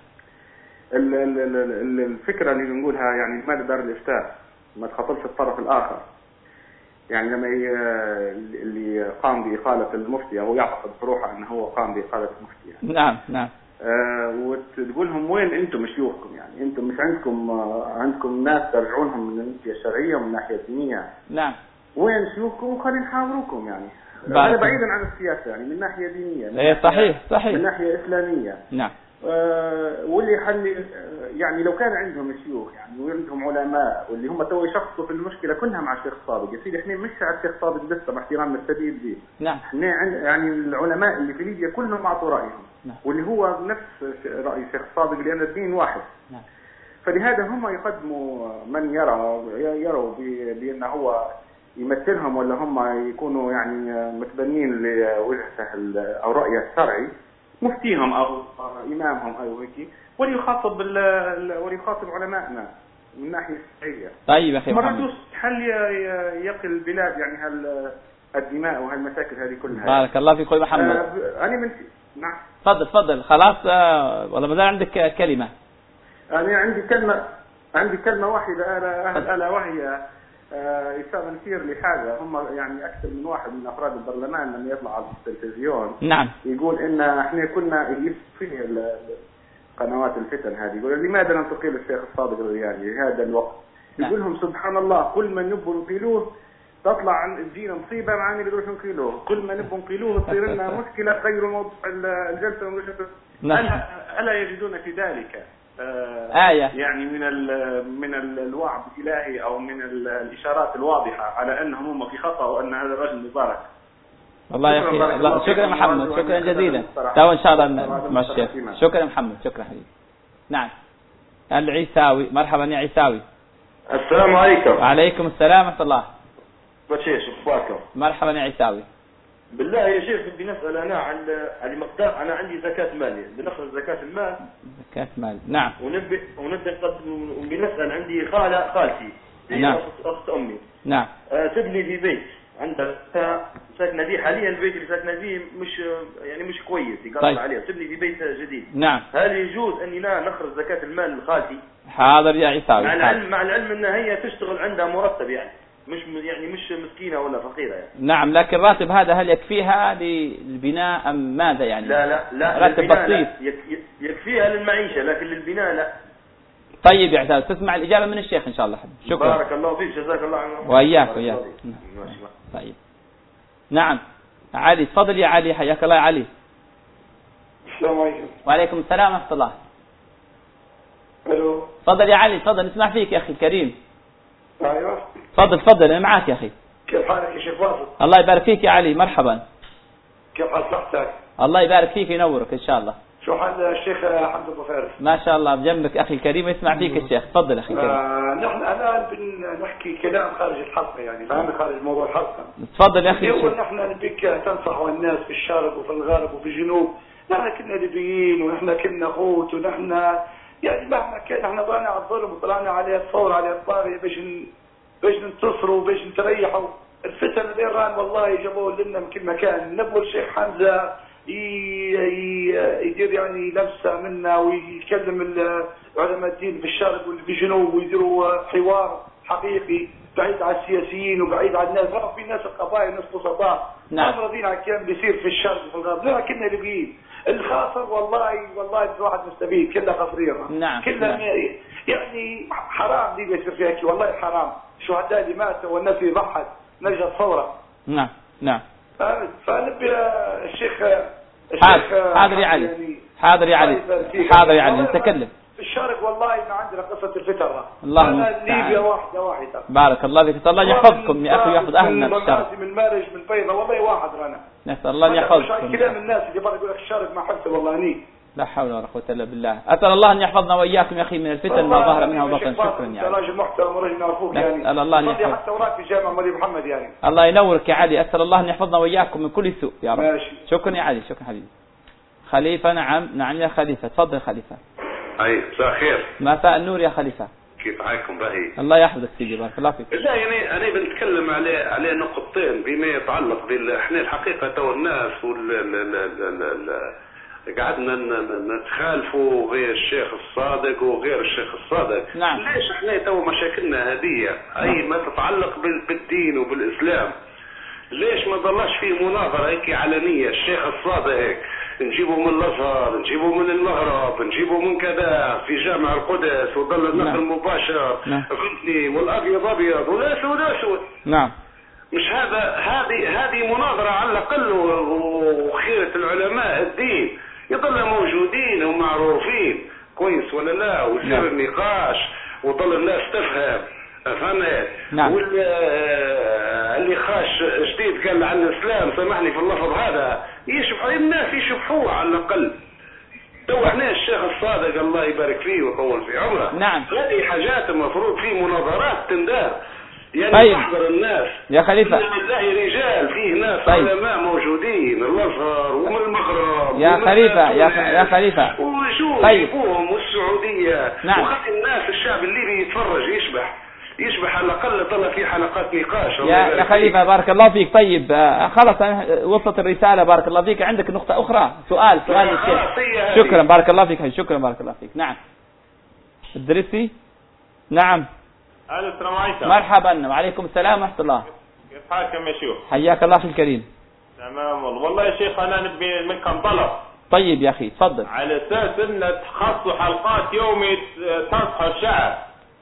الفكرة اللي نقولها يعني لماذا دار الإفتاء ما تخاطبش الطرف الآخر؟ يعني لما اللي قام بإقالة المفتي أو يعتقد بروحه أنه هو قام بإقالة المفتي يعني. نعم نعم. آه وتقولهم وين أنتم شيوخكم؟ يعني أنتم مش عندكم آه عندكم ناس ترجعونهم من الناحية الشرعية ومن الناحية الدينية. نعم. وين شيوخكم؟ خلينا نحاوركم يعني. هذا بعيدا عن السياسة يعني من ناحية دينية. إيه صحيح صحيح. من ناحية إسلامية. نعم. واللي يحل يعني لو كان عندهم شيوخ يعني وعندهم علماء واللي هم تو يشخصوا في المشكله كلها مع الشيخ صادق. يا سيدي احنا مش على الشيخ صادق لسه مع احترام السديد دي. نعم. احنا يعني العلماء اللي في ليبيا كلهم اعطوا رايهم. نعم. واللي هو نفس راي الشيخ صادق لان الدين واحد. نعم. فلهذا هم يقدموا من يرى يروا بأنه هو يمثلهم ولا هم يكونوا يعني متبنين لوجهته أو رأيه الشرعي مفتيهم أو إمامهم أو هيك وليخاطب وليخاطب علمائنا من الناحية الشرعية. طيب أخي محمد. مرة هل يقي البلاد يعني هل الدماء وهالمشاكل هذه كلها. بارك الله فيك أخوي محمد. آه أنا من نعم. تفضل تفضل خلاص. آه والله ما زال عندك كلمة. أنا عندي كلمة عندي كلمة واحدة ألا ألا وهي يستاذن كثير لحاجة. هم يعني أكثر من واحد من أفراد البرلمان لما يطلع على التلفزيون نعم يقول إن إحنا كنا فيه قنوات الفتن هذه. يقول لماذا لم تقيل الشيخ الصادق الرياني هذا الوقت. نعم. يقول لهم سبحان الله كل ما نبوا نقيلوه تطلع عن تجينا مصيبة معاني بدوش نقيلوه. كل ما نبوا نقيلوه تصير لنا مشكلة غير موضوع الجلسة. نعم. ألا يجدون في ذلك آية يعني من ال من ال الوعد الإلهي أو من الإشارات الواضحة على أنهم هم في خطأ وأن هذا الرجل مبارك. والله يا أخي الله شكرا محمد شكرا جزيلا. تو إن شاء الله مع الشيخ. شكرا محمد شكرا حبيبي. نعم العيساوي. مرحبا يا عيساوي. السلام عليكم. وعليكم السلام ورحمة الله. بشيش اخباركم؟ مرحبا يا عيساوي. بالله يا شيخ بدي نسأل أنا عن عن مقدار. أنا عندي زكاة مالية بنخرج زكاة المال. زكاة مال. نعم. ونبي ونبي نقدم وبنسأل عندي خالة خالتي. نعم. أخت أمي. نعم. أه تبني في بيت عندها ساكنة فيه حاليا. البيت اللي ساكنة فيه مش يعني مش كويس يقرب طيب. عليه. تبني في بيت جديد. نعم. هل يجوز أني لا نخرج زكاة المال لخالتي؟ حاضر يا عيساوي. مع العلم مع العلم أن هي تشتغل عندها مرتب يعني. مش يعني مش مسكينة ولا فقيرة يعني. نعم لكن الراتب هذا هل يكفيها للبناء أم ماذا يعني؟ لا لا لا راتب بسيط. يكفيها للمعيشة لكن للبناء لا. طيب يا عزاز تسمع الإجابة من الشيخ إن شاء الله. شكرا. بارك الله فيك جزاك الله عنه. وإياك وإياك. طيب. نعم علي تفضل يا علي حياك الله يا علي. السلام عليكم. وعليكم السلام ورحمة الله. الو. تفضل يا علي تفضل نسمع فيك يا أخي الكريم. ايوه. تفضل تفضل أنا معك يا أخي. كيف حالك يا شيخ واصل؟ الله يبارك فيك يا علي مرحبا. كيف حال صحتك؟ الله يبارك فيك ينورك إن شاء الله. شو حال الشيخ حمد أبو فارس؟ ما شاء الله بجنبك أخي الكريم يسمع فيك الشيخ. تفضل أخي الكريم. آه نحن الآن بنحكي كلام خارج الحلقة يعني فاهم خارج موضوع الحلقة. تفضل يا أخي. اليوم نحن نبيك تنصحوا الناس في الشرق وفي الغرب وفي الجنوب. نحن كنا ليبيين ونحن كنا خوت ونحن يعني مهما كان نحن ضلنا على الظلم وطلعنا عليه الثورة عليه الطارئ باش باش ننتصروا باش نتريحوا. الفتن الإيران والله جابوه لنا من كل مكان. نبغوا الشيخ حمزة يدير يعني لمسة منا ويكلم علماء الدين في الشرق واللي في الجنوب ويديروا حوار حقيقي بعيد عن السياسيين وبعيد عن الناس. ما في ناس القبائل ناس بسطاء. نعم. ما راضيين على الكلام بيصير في الشرق وفي الغرب. لا كنا ليبيين. الخاطر والله والله الواحد مستفيد كلها خطيرة. نعم. كلها نعم. يعني حرام دي يصير فيها كي والله حرام. شهداء اللي ماتوا والناس اللي ضحت نرجع ثورة. نعم نعم. فنبي الشيخ حاضر حاضر يا علي يعني حاضر يا علي حاضر يا علي نتكلم. في الشرق والله ما عندنا قصة الفترة. اللهم ليبيا واحدة واحدة. بارك الله فيك. الله يحفظكم يا أخي ويحفظ أهلنا في الشرق. من مارج من بيضة والله واحد رانا. نسأل الله أن يحفظكم. كلام الناس اللي برا يقول لك الشرق ما حسب والله هني. لا حول ولا قوة إلا بالله. أسأل الله أن يحفظنا وإياكم يا أخي من الفتن ما ظهر منها وبطن. شكرا يا علي. راجل محترم ورجل نعرفوك يعني. أسأل الله أن يحفظ. حتى وراك في جامع مولي محمد يعني. الله ينورك يا علي. أسأل الله أن يحفظنا وإياكم من كل سوء يا رب. ماشي. شكرا يا علي. شكرا حبيبي. خليفة. نعم نعم يا خليفة. تفضل خليفة. أي مساء خير. مساء النور يا خليفة. كيف حالكم باهي؟ الله يحفظك سيدي بارك الله فيك. لا يعني أنا بنتكلم على على نقطتين بما يتعلق بال احنا الحقيقة تو الناس وال قعدنا نتخالفوا غير الشيخ الصادق وغير الشيخ الصادق. نعم. ليش احنا تو مشاكلنا هذه أي ما تتعلق بالدين وبالإسلام ليش ما ضلش فيه مناظرة هيك علنية؟ الشيخ الصادق هيك نجيبه من الازهر نجيبه من المغرب نجيبه من كذا في جامع القدس وضل النقل مباشر فهمتني والابيض ابيض والاسود اسود. نعم. مش هذا هذه هذه مناظرة على الاقل وخيرة العلماء الدين يضل موجودين ومع معروفين كويس ولا لا، ويصير النقاش وظل الناس تفهم فهمت. نعم. واللي خاش جديد قال عن الاسلام سامحني في اللفظ هذا يشبح الناس يشبحوه على الاقل. تو احنا الشيخ الصادق الله يبارك فيه ويطول في عمره. نعم. هذه حاجات المفروض في مناظرات تندار يعني طيب. تحضر الناس يا خليفة بالله رجال فيه ناس طيب. علماء موجودين الازهر ومن المغرب يا خليفة يا, خ... يا خليفة وشو طيب. يجيبوهم والسعودية. نعم. وخلي الناس الشعب الليبي يتفرج يشبح يشبح على الاقل طلع في حلقات نقاش. يا يا خليفة بارك الله فيك. طيب آه خلاص وصلت الرسالة بارك الله فيك. عندك نقطة أخرى سؤال سؤال للشيخ. شكرا بارك الله فيك. شكرا بارك الله فيك. نعم الدرسي. نعم السلام عليكم. مرحبا وعليكم السلام ورحمة الله. كيف حالكم يا شيخ؟ حياك الله في الكريم. تمام والله. والله يا شيخ أنا نبي منكم طلب. طيب يا أخي تفضل. على أساس أن تخصصوا حلقات يومي تنصحوا الشعب.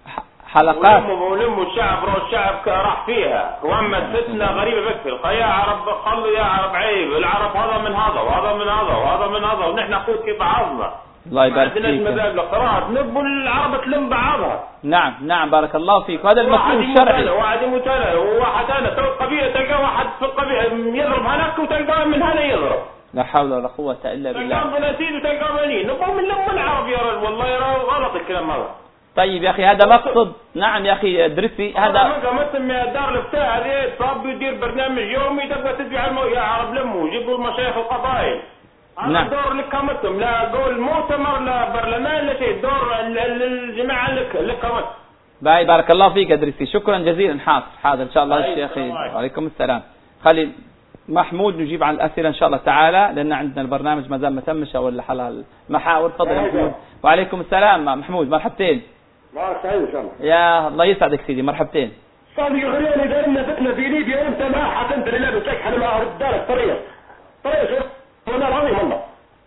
حلقات ولموا الشعب رو الشعب راح فيها. وأما الفتنة غريبة بكثر. يا عرب خلوا يا عرب عيب. العرب هذا من هذا وهذا من هذا وهذا من هذا ونحن أخوت كيف بعضنا. الله يبارك فيك. عندنا مذاهب القراءات نبوا العرب تلم بعضها. نعم نعم بارك الله فيك. هذا المفهوم الشرعي. واحد متلا وواحد أنا تو قبيلة تلقى واحد في القبيلة يضرب هناك وتلقى من هنا يضرب. لا حول ولا قوة إلا بالله. تلقى بناتين وتلقى بنين. نبغى من لم العرب يا رجل. والله يرى غلط الكلام هذا. طيب يا أخي هذا مقصد. نعم يا أخي درسي هذا. هذا مثل دار الافتاء هذه صاب يدير برنامج يومي تبغى تدفع المو يا عرب لموا جيبوا المشايخ القضايا. هذا نعم. دور لك كمتم لا قول مؤتمر لا برلمان لا شيء. دور الجماعة لك لك كمت. باي بارك الله فيك درسي. شكرا جزيلا. حاضر حاضر إن شاء الله الشيخ. وعليكم السلام. خلي محمود نجيب عن الأسئلة إن شاء الله تعالى لأن عندنا البرنامج ما زال ما تمش ولا حلال محاور. تفضل محمود. وعليكم السلام محمود مرحبتين. ما سعيد إن شاء الله. يا الله يسعدك سيدي مرحبتين. صار يغريني دارنا فتنة في ليبيا أنت ما حتنت لله بتكحل مع رجالك طريقة طريقة شوف والله العظيم والله.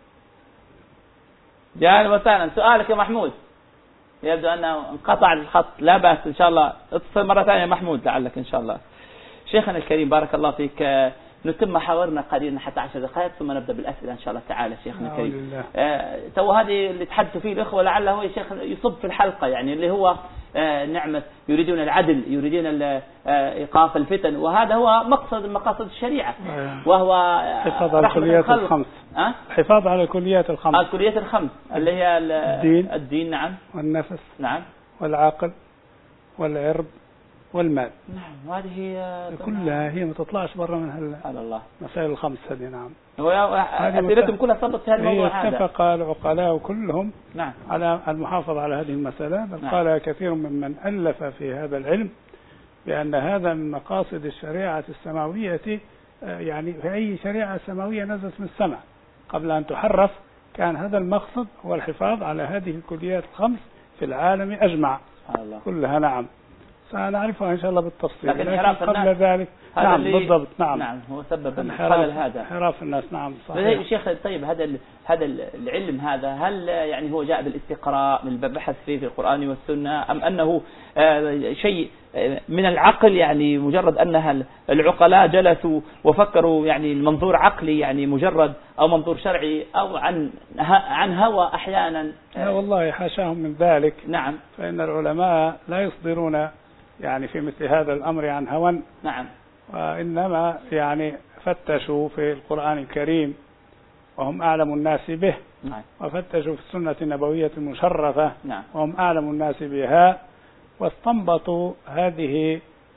يا اهلا وسهلا. سؤالك يا محمود. يبدو أنه انقطع الخط. لا بأس إن شاء الله اتصل مرة ثانية محمود لعلك إن شاء الله. شيخنا الكريم بارك الله فيك. نتم محاورنا قليلا حتى عشر دقائق ثم نبدأ بالأسئلة إن شاء الله تعالى. شيخنا الكريم آه تو هذه اللي تحدثوا فيه الأخوة لعله هو شيخ يصب في الحلقة يعني اللي هو آه نعمة يريدون العدل يريدون آه إيقاف الفتن وهذا هو مقصد مقاصد الشريعة وهو الحفاظ على الكليات الخمس. أه؟ الحفاظ على الكليات الخمس. الكليات الخمس اللي هي الدين الدين نعم والنفس نعم والعقل والعرض والمال. نعم وهذه كلها هي ما تطلعش برا من هالمسائل الخمس هذه. نعم أسئلتهم كلها صدت في هذا الموضوع هذا. اتفق العقلاء كلهم نعم. على المحافظة على هذه المسألة. بل نعم. قال كثير ممن ألف في هذا العلم بأن هذا من مقاصد الشريعة السماوية يعني في أي شريعة سماوية نزلت من السماء قبل أن تحرف كان هذا المقصد هو الحفاظ على هذه الكليات الخمس في العالم أجمع الله. كلها. نعم سنعرفها إن شاء الله بالتفصيل. لكن, لكن قبل ذلك نعم بالضبط. نعم نعم هو سبب الخلل هذا انحراف الناس. نعم صحيح. شيخ طيب هذا هذا العلم هذا هل يعني هو جاء بالاستقراء من البحث فيه في القرآن والسنة أم أنه شيء من العقل يعني مجرد أنها العقلاء جلسوا وفكروا يعني المنظور عقلي يعني مجرد أو منظور شرعي أو عن عن هوى أحيانا؟ لا والله حاشاهم من ذلك. نعم. فإن العلماء لا يصدرون يعني في مثل هذا الأمر عن هوى. نعم. وإنما يعني فتشوا في القرآن الكريم وهم أعلم الناس به. نعم. وفتشوا في السنة النبوية المشرفة. نعم. وهم أعلم الناس بها واستنبطوا هذه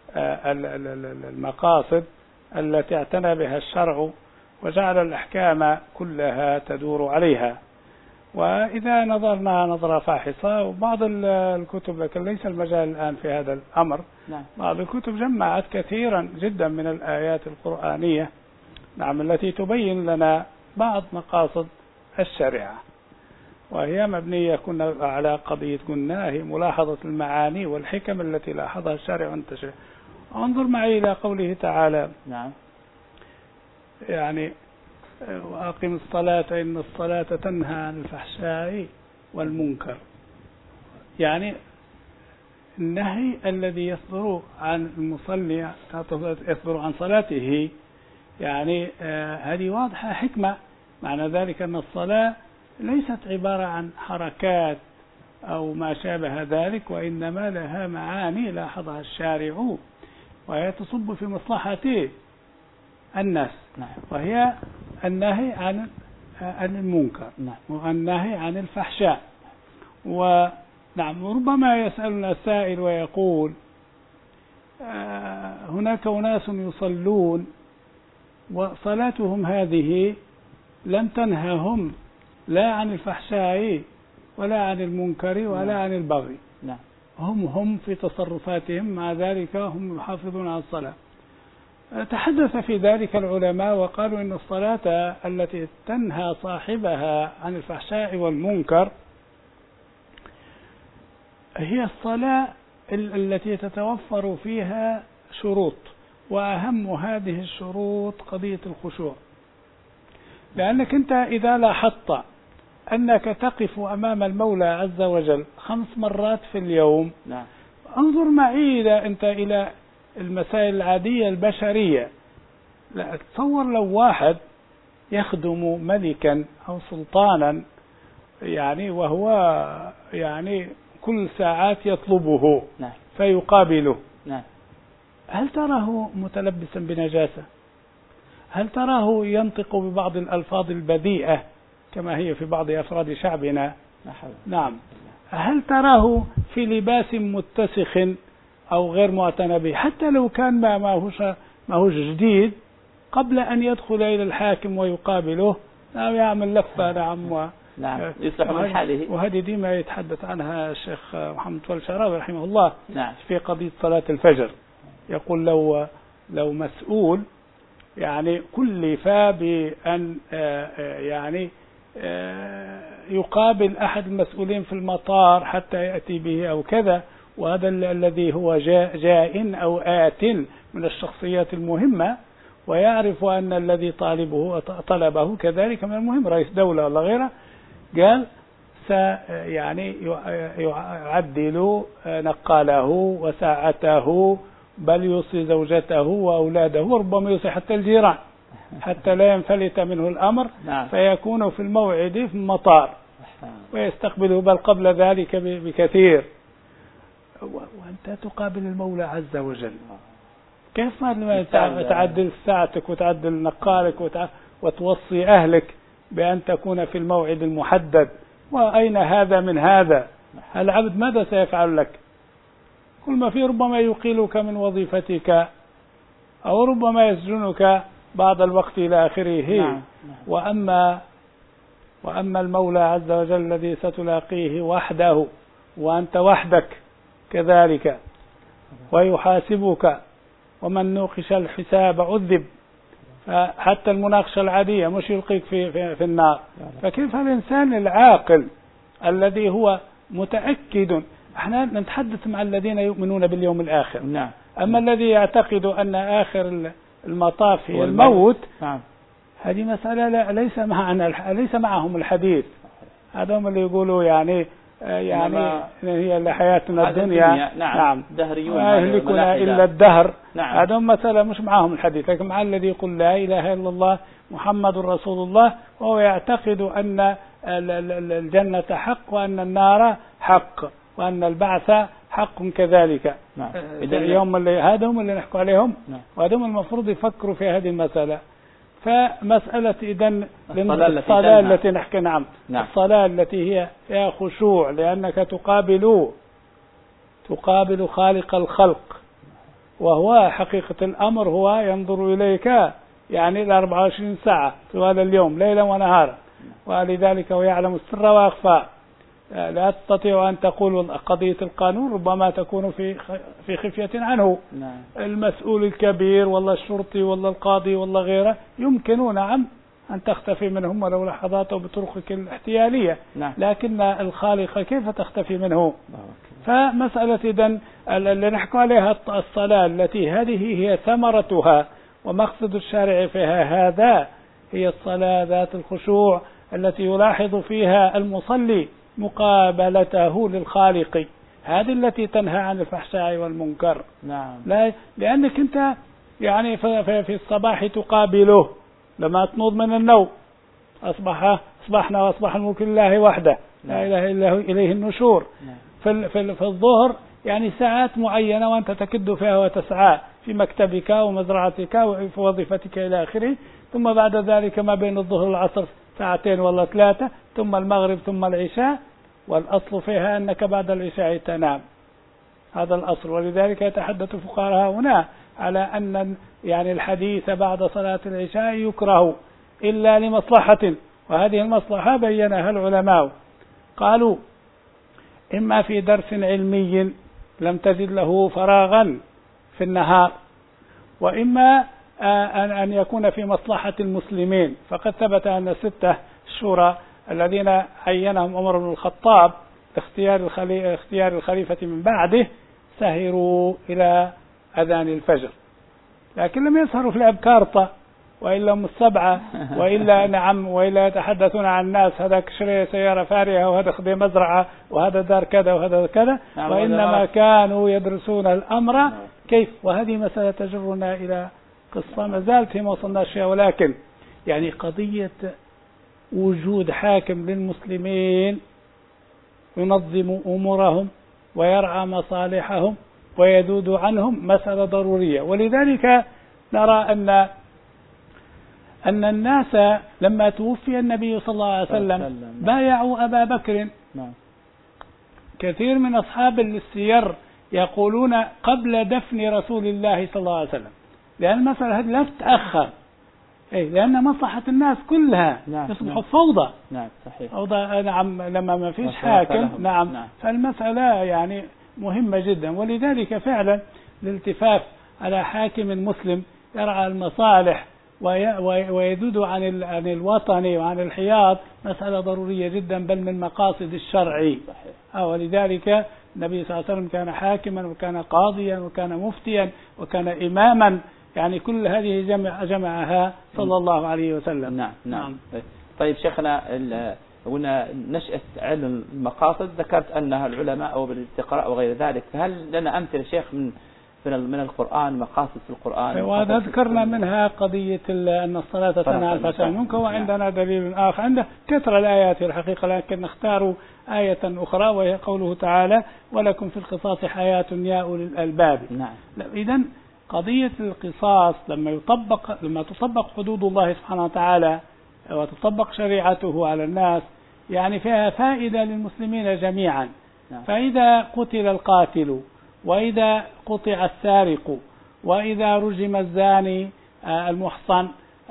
المقاصد التي اعتنى بها الشرع وجعل الأحكام كلها تدور عليها. وإذا نظرنا نظرة فاحصة وبعض الكتب لكن ليس المجال الآن في هذا الأمر. نعم. بعض الكتب جمعت كثيرا جدا من الآيات القرآنية نعم التي تبين لنا بعض مقاصد الشريعة وهي مبنية كنا على قضية قلنا هي ملاحظة المعاني والحكم التي لاحظها الشارع والتشريع. انظر معي إلى قوله تعالى. نعم. يعني وأقم الصلاة إن الصلاة تنهى عن الفحشاء والمنكر. يعني النهي الذي يصدر عن المصلي يصدر عن صلاته يعني آه هذه واضحة حكمة. معنى ذلك أن الصلاة ليست عبارة عن حركات أو ما شابه ذلك، وإنما لها معاني لاحظها الشارع، وهي تصب في مصلحة الناس، وهي النهي عن عن المنكر والنهي عن الفحشاء. ونعم، ربما يسألنا سائل ويقول آه هناك أناس يصلون وصلاتهم هذه لم تنههم لا عن الفحشاء ولا عن المنكر ولا عن البغي، هم هم في تصرفاتهم مع ذلك هم يحافظون على الصلاة. تحدث في ذلك العلماء وقالوا إن الصلاة التي تنهى صاحبها عن الفحشاء والمنكر هي الصلاة التي تتوفر فيها شروط، وأهم هذه الشروط قضية الخشوع. لأنك أنت إذا لاحظت أنك تقف أمام المولى عز وجل خمس مرات في اليوم، نعم. انظر معي إذا أنت إلى المسائل العادية البشرية. لا تصور لو واحد يخدم ملكا أو سلطانا يعني وهو يعني كل ساعات يطلبه، نعم. فيقابله، نعم. هل تراه متلبسا بنجاسة؟ هل تراه ينطق ببعض الألفاظ البذيئة كما هي في بعض أفراد شعبنا؟ نعم. هل تراه في لباس متسخ أو غير معتنى به؟ حتى لو كان ما ما هوش ما هوش جديد، قبل أن يدخل إلى الحاكم ويقابله نعم يعمل لفة، نعم، و نعم يصلح من حاله. وهذه ديما يتحدث عنها الشيخ محمد فؤاد الشعراوي رحمه الله، نعم. في قضية صلاة الفجر. يقول لو لو مسؤول يعني كلف بأن يعني يقابل أحد المسؤولين في المطار حتى يأتي به أو كذا، وهذا الذي هو جاء أو آت من الشخصيات المهمة، ويعرف أن الذي طالبه طلبه كذلك من المهم رئيس دولة ولا غيره، قال يعني يعدل نقاله وساعته، بل يوصي زوجته وأولاده، وربما يوصي حتى الجيران حتى لا ينفلت منه الأمر. نعم. فيكون في الموعد في المطار ويستقبله، بل قبل ذلك بكثير، وأنت تقابل المولى عز وجل. كيف ما تعدل ساعتك وتعدل نقالك وتوصي أهلك بأن تكون في الموعد المحدد؟ وأين هذا من هذا؟ العبد ماذا سيفعل لك؟ كل ما فيه ربما يقيلك من وظيفتك، أو ربما يسجنك بعض الوقت إلى آخره. نعم. وأما وأما المولى عز وجل الذي ستلاقيه وحده وأنت وحدك كذلك، ويحاسبك، ومن نوقش الحساب عذب، حتى المناقشة العادية مش يلقيك في, في, في النار. فكيف الإنسان العاقل الذي هو متأكد؟ احنا نتحدث مع الذين يؤمنون باليوم الآخر. نعم. أما الذي يعتقد أن آخر المطاف هي الموت، نعم. هذه مسألة لا ليس معنا ليس معهم الحديث. هذا هم اللي يقولوا يعني يعني هي لحياتنا الدنيا. نعم. نعم. دهريون ما يهلكنا إلا الدهر. نعم. هذا مسألة مش معهم الحديث، لكن مع الذي يقول لا إله إلا الله محمد رسول الله، وهو يعتقد أن الجنة حق وأن النار حق وأن البعث حق كذلك. نعم. اليوم اللي هذا هم اللي نحكوا عليهم. نعم. وهذا هم المفروض يفكروا في هذه المسألة. فمسألة إذن الصلاة, الصلاة التي نحكي نعم. نعم. الصلاة التي هي فيها خشوع، لأنك تقابل تقابل خالق الخلق، وهو حقيقة الأمر هو ينظر إليك يعني الأربعة وعشرين ساعة طوال اليوم ليلا ونهارا، ولذلك هو يعلم السر وأخفى. لا تستطيع أن تقول قضية القانون ربما تكون في في خفية عنه. نعم. المسؤول الكبير والله الشرطي والله القاضي والله غيره يمكن نعم أن تختفي منهم ولو لحظات بطرقك الاحتيالية. نعم. لكن الخالق كيف تختفي منه؟ فمسألة إذن اللي نحكي عليها الصلاة التي هذه هي ثمرتها ومقصد الشارع فيها هذا، هي الصلاة ذات الخشوع التي يلاحظ فيها المصلي مقابلته للخالق، هذه التي تنهى عن الفحشاء والمنكر. نعم. لا لأنك أنت يعني في الصباح تقابله لما تنوض من النوم، أصبح أصبحنا وأصبح الملك لله وحده لا إله إلا هو إليه النشور. في في الظهر يعني ساعات معينة وأنت تكد فيها وتسعى في مكتبك ومزرعتك وفي وظيفتك إلى آخره. ثم بعد ذلك ما بين الظهر والعصر ساعتين ولا ثلاثة، ثم المغرب ثم العشاء، والأصل فيها أنك بعد العشاء تنام. هذا الأصل. ولذلك يتحدث فقهاء هنا على أن يعني الحديث بعد صلاة العشاء يكره إلا لمصلحة، وهذه المصلحة بينها العلماء. قالوا إما في درس علمي لم تجد له فراغا في النهار، وإما أن يكون في مصلحة المسلمين. فقد ثبت أن الستة الشورى الذين عينهم عمر بن الخطاب اختيار اختيار الخليفة من بعده سهروا إلى أذان الفجر، لكن لم يسهروا في الأبكارطة وإلا هم السبعة وإلا نعم وإلا يتحدثون عن الناس هذا كشري سيارة فارهة وهذا خدي مزرعة وهذا دار كذا وهذا كذا، وإنما كانوا يدرسون الأمر كيف. وهذه مسألة تجرنا إلى قصة ما زالت ما وصلناش فيها، ولكن يعني قضية وجود حاكم للمسلمين ينظم أمورهم ويرعى مصالحهم ويذود عنهم مسألة ضرورية. ولذلك نرى أن أن الناس لما توفي النبي صلى الله عليه وسلم بايعوا أبا بكر. كثير من أصحاب السير يقولون قبل دفن رسول الله صلى الله عليه وسلم، لأن المسألة هذه لا تتأخر، إيه لأن مصلحة الناس كلها تصبح فوضى. نعم صحيح. فوضى نعم لما ما فيش حاكم. نعم. نعم فالمسألة يعني مهمة جدا. ولذلك فعلا الالتفاف على حاكم مسلم يرعى المصالح ويذود عن عن الوطن وعن الحياض مسألة ضرورية جدا، بل من مقاصد الشرع. ولذلك النبي صلى الله عليه وسلم كان حاكما وكان قاضيا وكان مفتيا وكان إماما، يعني كل هذه جمع جمعها صلى الله عليه وسلم. نعم نعم. طيب شيخنا، قلنا نشأة علم المقاصد ذكرت أنها العلماء أو بالاستقراء وغير ذلك، فهل لنا أمثلة شيخ من من القرآن مقاصد في القرآن؟ وهذا ذكرنا منها قضية أن الصلاة تنهى عن الفحشاء والمنكر، وعندنا دليل آخر عنده كثرة الآيات الحقيقة، لكن نختار آية أخرى وهي قوله تعالى ولكم في القصاص حياة يا أولي الألباب. نعم. إذن قضية القصاص لما يطبق لما تطبق حدود الله سبحانه وتعالى وتطبق شريعته على الناس يعني فيها فائدة للمسلمين جميعا. نعم. فإذا قتل القاتل وإذا قطع السارق وإذا رجم الزاني المحصن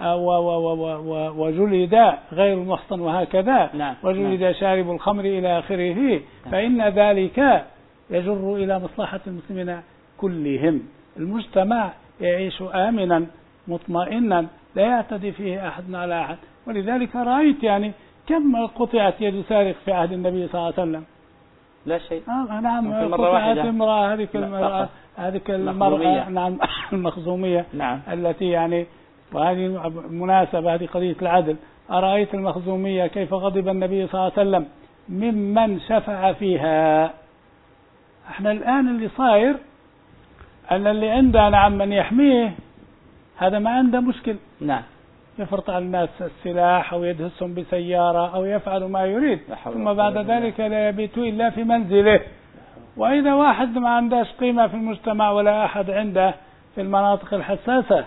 وجلد غير المحصن وهكذا، نعم. وجلد شارب الخمر إلى آخره، فإن ذلك يجر إلى مصلحة المسلمين كلهم. المجتمع يعيش آمنا مطمئنا لا يعتدي فيه أحد على أحد. ولذلك رأيت يعني كم قطعت يد سارق في عهد النبي صلى الله عليه وسلم؟ لا شيء. آه نعم. قطعت امرأة هذه المرأة هذه المرأة نعم المخزومية. نعم. التي يعني وهذه مناسبة هذه قضية العدل. أرأيت المخزومية كيف غضب النبي صلى الله عليه وسلم ممن شفع فيها. احنا الآن اللي صاير أن اللي عنده نعم من يحميه هذا ما عنده مشكل. نعم. يفرط على الناس السلاح أو يدهسهم بسيارة أو يفعل ما يريد، ثم بعد ذلك لا يبيت إلا في منزله. وإذا واحد ما عندهش قيمة في المجتمع ولا أحد عنده في المناطق الحساسة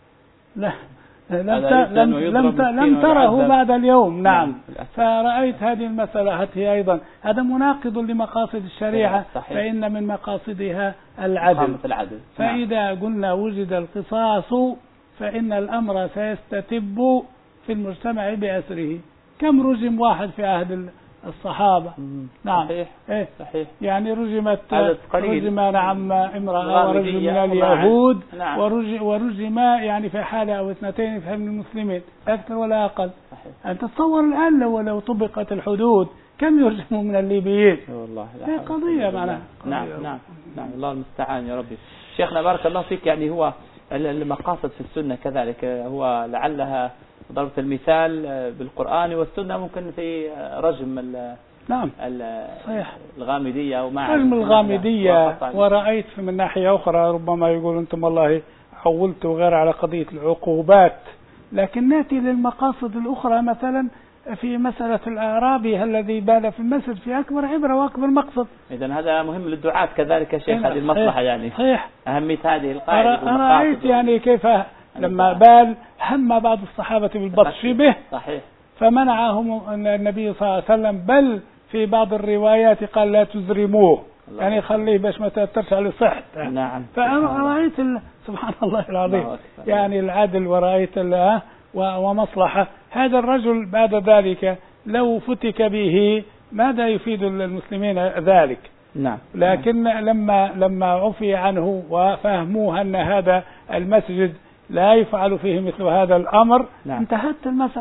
لا لم لم لم, لم تره بعد اليوم. نعم. فرأيت هذه المسألة هي أيضا هذا مناقض لمقاصد الشريعة. صحيح. فإن من مقاصدها العدل. العدل. فإذا قلنا وجد القصاص فإن الأمر سيستتب في المجتمع بأسره. كم رجم واحد في عهد الصحابة؟ نعم. صحيح. إيه؟ صحيح. يعني رجمت رجم نعم امرأة ورجم من اليهود. نعم. ورجم, ورجم يعني في حالة أو اثنتين في المسلمين أكثر ولا أقل. صحيح. أن تتصور الآن لو لو طبقت الحدود كم يرجموا من الليبيين؟ والله هي قضية معناها. نعم نعم نعم. الله المستعان يا ربي. شيخنا بارك الله فيك، يعني هو المقاصد في السنة كذلك هو لعلها ضربة المثال بالقرآن والسنة ممكن في رجم نعم الغامدية أو مع رجم الغامدية. ورأيت من ناحية أخرى ربما يقول أنتم والله حولتوا غير على قضية العقوبات، لكن نأتي للمقاصد الأخرى مثلا في مسألة الأعرابي الذي بال في المسجد في أكبر عبرة وأكبر مقصد. إذن هذا مهم للدعاة كذلك يا شيخ، هذه المصلحة يعني صحيح. أهمية هذه القاعدة. أنا رأيت يعني كيف لما بال هم بعض الصحابة بالبطش به صحيح فمنعهم النبي صلى الله عليه وسلم، بل في بعض الروايات قال لا تزرموه، يعني خليه باش ما تأثرش على صحته. نعم. فأنا رأيت سبحان الله العظيم يعني العدل ورأيت الله ومصلحة. هذا الرجل بعد ذلك لو فتك به ماذا يفيد المسلمين ذلك؟ نعم. لكن لما لما عفي عنه وفهموه أن هذا المسجد لا يفعل فيه مثل هذا الأمر، نعم. انتهت المسألة.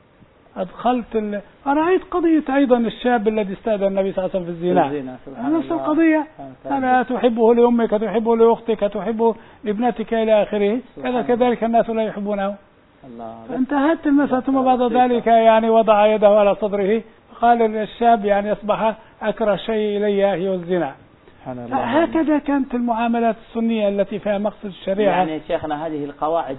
أدخلت ال... رأيت قضية أيضا الشاب الذي استأذن النبي صلى الله عليه وسلم في الزنا، نفس القضية، ألا تحبه لأمك، تحبه لأختك، تحبه لابنتك إلى آخره، كذا كذلك الناس لا يحبونه. فانتهت المسألة. ثم بعد ذلك يعني وضع يده على صدره قال الشاب يعني أصبح أكره شيء إلي هي الزنا. هكذا كانت المعاملات السنية التي فيها مقصد الشريعة. يعني شيخنا هذه القواعد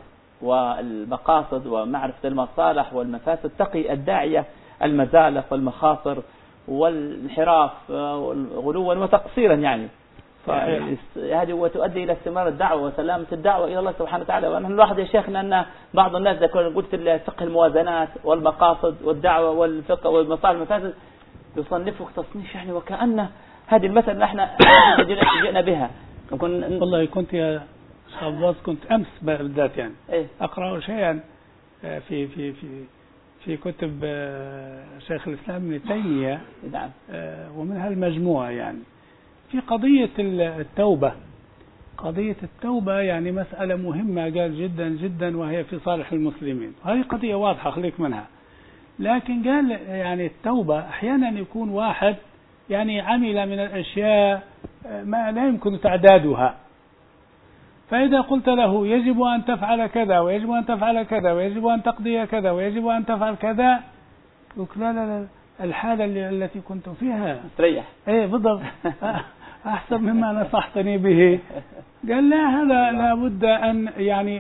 والمقاصد ومعرفة المصالح والمفاسد تقي الداعية المزالق والمخاطر والانحراف غلوا وتقصيرا يعني. يعني هذه وتؤدي إلى استمرار الدعوة وسلامة الدعوة إلى الله سبحانه وتعالى. ونحن نلاحظ يا شيخنا أن بعض الناس إذا قلت فقه الموازنات والمقاصد والدعوة والفقه والمصالح والمفاسد يصنفك تصنيف يعني وكأن هذه المثل نحن جئنا بها. والله كنت يا شاباز كنت أمس بالذات يعني إيه؟ أقرأ شيئا في في في في كتب شيخ الإسلام ابن تيمية، نعم. ومنها المجموعة يعني في قضية التوبة. قضية التوبة يعني مسألة مهمة قال جدا جدا، وهي في صالح المسلمين. هذه قضية واضحة خليك منها. لكن قال يعني التوبة أحيانا يكون واحد يعني عمل من الأشياء ما لا يمكن تعدادها، فإذا قلت له يجب أن تفعل كذا ويجب أن تفعل كذا ويجب أن تقضي كذا ويجب أن تفعل كذا، يقول لا لا لا الحالة اللي التي كنت فيها تريح. ايه بالضبط أحسن مما نصحتني به. قال لا، هذا لابد أن يعني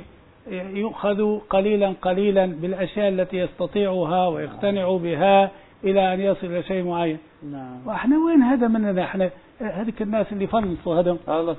يؤخذ قليلا قليلا بالأشياء التي يستطيعها ويقتنع بها إلى أن يصل إلى شيء معين. نعم. وإحنا وين هذا مننا؟ إحنا هذيك الناس اللي فلسوا هذا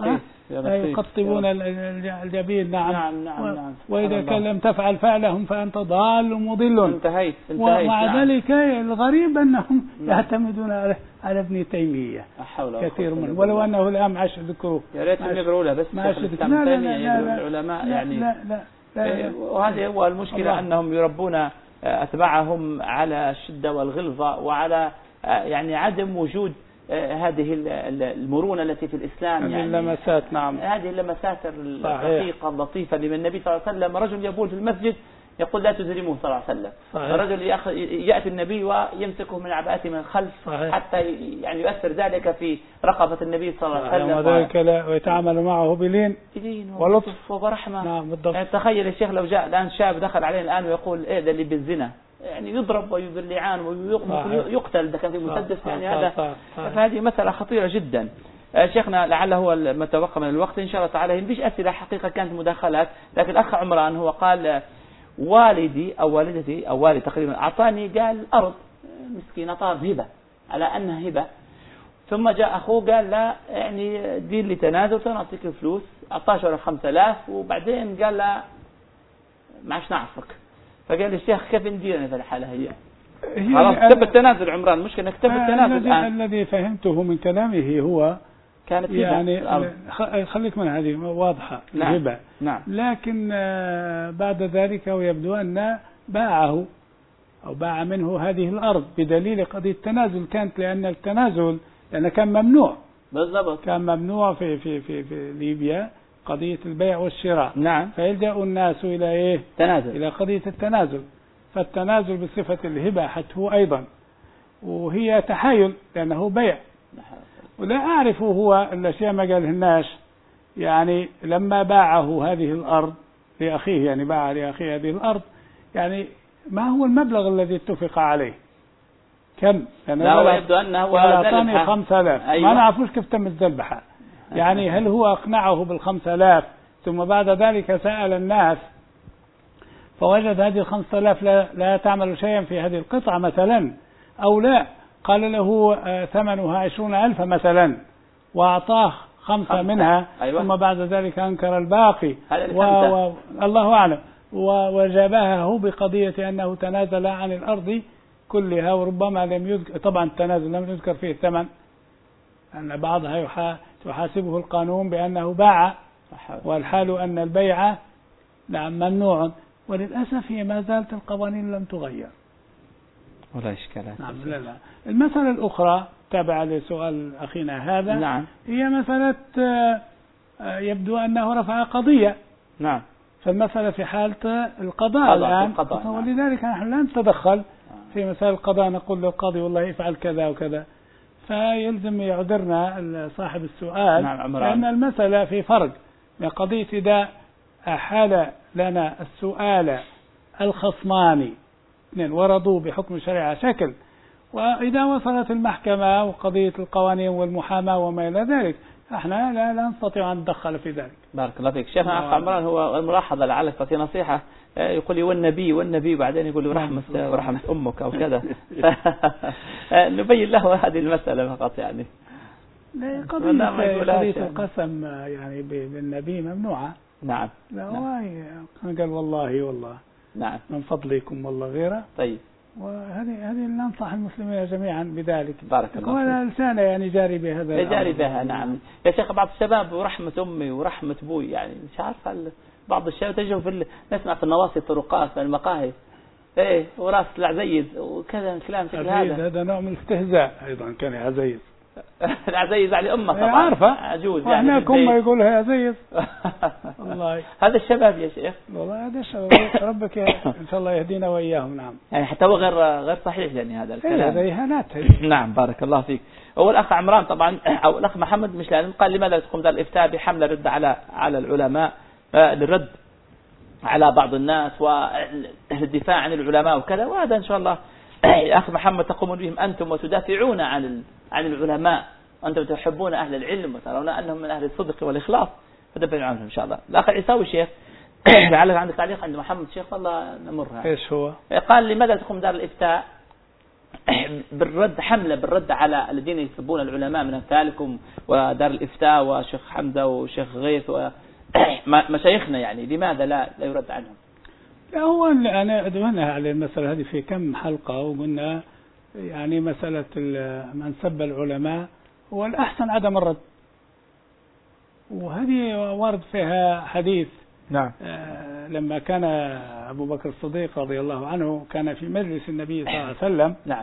يقطبون الجبين. نعم. نعم نعم نعم. وإذا كان لم تفعل فعلهم فأنت ضال مضل. انتهيت. انتهيت. ومع نعم. ذلك الغريب أنهم يعتمدون على على ابن تيمية كثير منهم، ولو أنه الآن عاش ذكره. يا ريت يقروا له بس ما الإسلام تيمية العلماء يعني. لا لا لا. وهذه هو المشكلة، أنهم يربون أتباعهم على الشدة والغلظة وعلى يعني عدم وجود هذه المرونة التي في الإسلام. هذه يعني اللمسات. نعم. هذه اللمسات الرقيقة اللطيفة اللي من النبي صلى الله عليه وسلم. رجل يبول في المسجد يقول لا تزرموه صلى الله عليه وسلم. الرجل يأتي النبي ويمسكه من عباءته من الخلف. صحيح. حتى يعني يؤثر ذلك في رقبة النبي صلى الله عليه وسلم. وذلك لا ويتعامل معه بلين ولطف وبرحمة. نعم بالضبط. يعني تخيل الشيخ لو جاء الآن شاب دخل عليه الآن ويقول إيه ده اللي بالزنا، يعني يضرب ويبلعان ويقتل ده كان في مسدس. يعني هذا فهذه مسألة خطيرة جدا. شيخنا لعله هو ما تبقى من الوقت إن شاء الله تعالى مفيش أسئلة حقيقة كانت مداخلات، لكن الأخ عمران هو قال والدي أو والدتي أو والدي تقريبا أعطاني قال أرض مسكينة طار هبة على أنها هبة، ثم جاء أخوه قال لا يعني دي اللي تنازل سنعطيك الفلوس أعطاش ولا خمسة آلاف، وبعدين قال لا معش نعرفك. فقال لي الشيخ كيف ندير في الحالة هي؟ خلاص كتب التنازل عمران، مشكلة كتب التنازل الآن. الذي فهمته من كلامه هو كانت يعني خليك من هذه واضحة. نعم. هبة. نعم. لكن بعد ذلك ويبدو أن باعه أو باع منه هذه الأرض بدليل قضية التنازل كانت، لأن التنازل لأنه كان ممنوع. بالضبط. كان ممنوع في في في في ليبيا قضية البيع والشراء. نعم. فيلجأ الناس إلى إيه؟ تنازل. إلى قضية التنازل. فالتنازل بصفة الهبة حتى أيضا، وهي تحايل لأنه بيع. ولا أعرف هو الأشياء ما قاله الناس يعني لما باعه هذه الأرض لأخيه، يعني باع لأخيه هذه الأرض، يعني ما هو المبلغ الذي اتفق عليه؟ كم؟ لا هو يبدو أنه هو أعطاني خمسة آلاف. أيوة. ما نعرفوش كيف تم الذبحة. يعني هل هو أقنعه بالخمسة آلاف ثم بعد ذلك سأل الناس فوجد هذه الخمسة آلاف لا, لا تعمل شيئا في هذه القطعة مثلا، أو لا قال له ثمنها عشرون ألف مثلا وأعطاه خمسة, خمسة منها. أيوة. ثم بعد ذلك أنكر الباقي و... و... الله أعلم، وجابهه بقضية أنه تنازل عن الأرض كلها، وربما لم يذكر، طبعا التنازل لم يذكر فيه الثمن، أن بعضها يحا... يحاسبه القانون بأنه باع، والحال أن البيع نعم ممنوع، وللأسف هي ما زالت القوانين لم تغير ولا إشكالات. نعم لا لا. المسألة الأخرى تابعة لسؤال أخينا هذا، نعم. هي مسألة يبدو أنه رفع قضية. نعم. فالمسألة في حالة القضاء الآن، القضاء. ولذلك نحن لا نتدخل في مسائل القضاء، نقول للقاضي والله افعل كذا وكذا، فيلزم يعذرنا صاحب السؤال. نعم. لأن المسألة في فرق من قضية إذا أحال لنا السؤال الخصمان ورضوا بحكم الشريعة شكل، وإذا وصلت المحكمة وقضية القوانين والمحاماة وما إلى ذلك احنا لا, لا نستطيع أن ندخل في ذلك. بارك الله فيك. شيخنا أخ عمران، هو الملاحظة لعلك في نصيحة، يقول لي والنبي والنبي بعدين يقول له رحمة ورحمة أمك أو كذا نبين له هذه المسألة فقط يعني. قضية, قضية القسم يعني بالنبي ممنوعة. نعم. لا نعم. قال والله والله نعم من فضلكم والله غيره. طيب. وهذه هذه ننصح المسلمين جميعا بذلك. بارك الله فيك. ولا لسانه يعني جاري بهذا. جاري بها. نعم يا شيخ. بعض الشباب ورحمة أمي ورحمة أبوي يعني مش عارف، بعض الشباب تجوا في ال... نسمع في النواصي الطرقات في المقاهي ايه وراس العزيز وكذا كلام شكل هذا. هذا نوع من الاستهزاء أيضا كان عزيز. العزيز على أمه طبعا. عارفة. عجوز يعني. وهناك أمه يقولها يا عزيز. والله. هذا الشباب يا شيخ. والله هذا الشباب. ربك إن شاء الله يهدينا وإياهم. نعم. يعني حتى هو غير غير صحيح يعني هذا الكلام. هذا إهانات. نعم بارك الله فيك. هو الأخ عمران طبعا أو الأخ محمد مش لازم قال لماذا تقوم دار الإفتاء بحملة رد على على العلماء للرد على بعض الناس والدفاع عن العلماء وكذا، وهذا إن شاء الله يا أخي محمد تقومون بهم أنتم وتدافعون عن عن العلماء، أنتم تحبون أهل العلم وترون أنهم من أهل الصدق والإخلاص، فدافعوا عنهم إن شاء الله. الأخ عيساوي شيخ لعلك عندك تعليق عند محمد شيخ والله نمرها. إيش هو؟ قال لماذا تقوم دار الإفتاء بالرد حملة بالرد على الذين يسبون العلماء من أمثالكم ودار الإفتاء وشيخ حمدة وشيخ غيث ومشايخنا، يعني لماذا لا لا يرد عنهم؟ هو أنا أدونا على المسألة هذه في كم حلقة، وقلنا يعني مسألة من سب العلماء هو الأحسن عدم الرد، وهذه ورد فيها حديث. نعم. آه لما كان أبو بكر الصديق رضي الله عنه كان في مجلس النبي صلى الله عليه وسلم. نعم.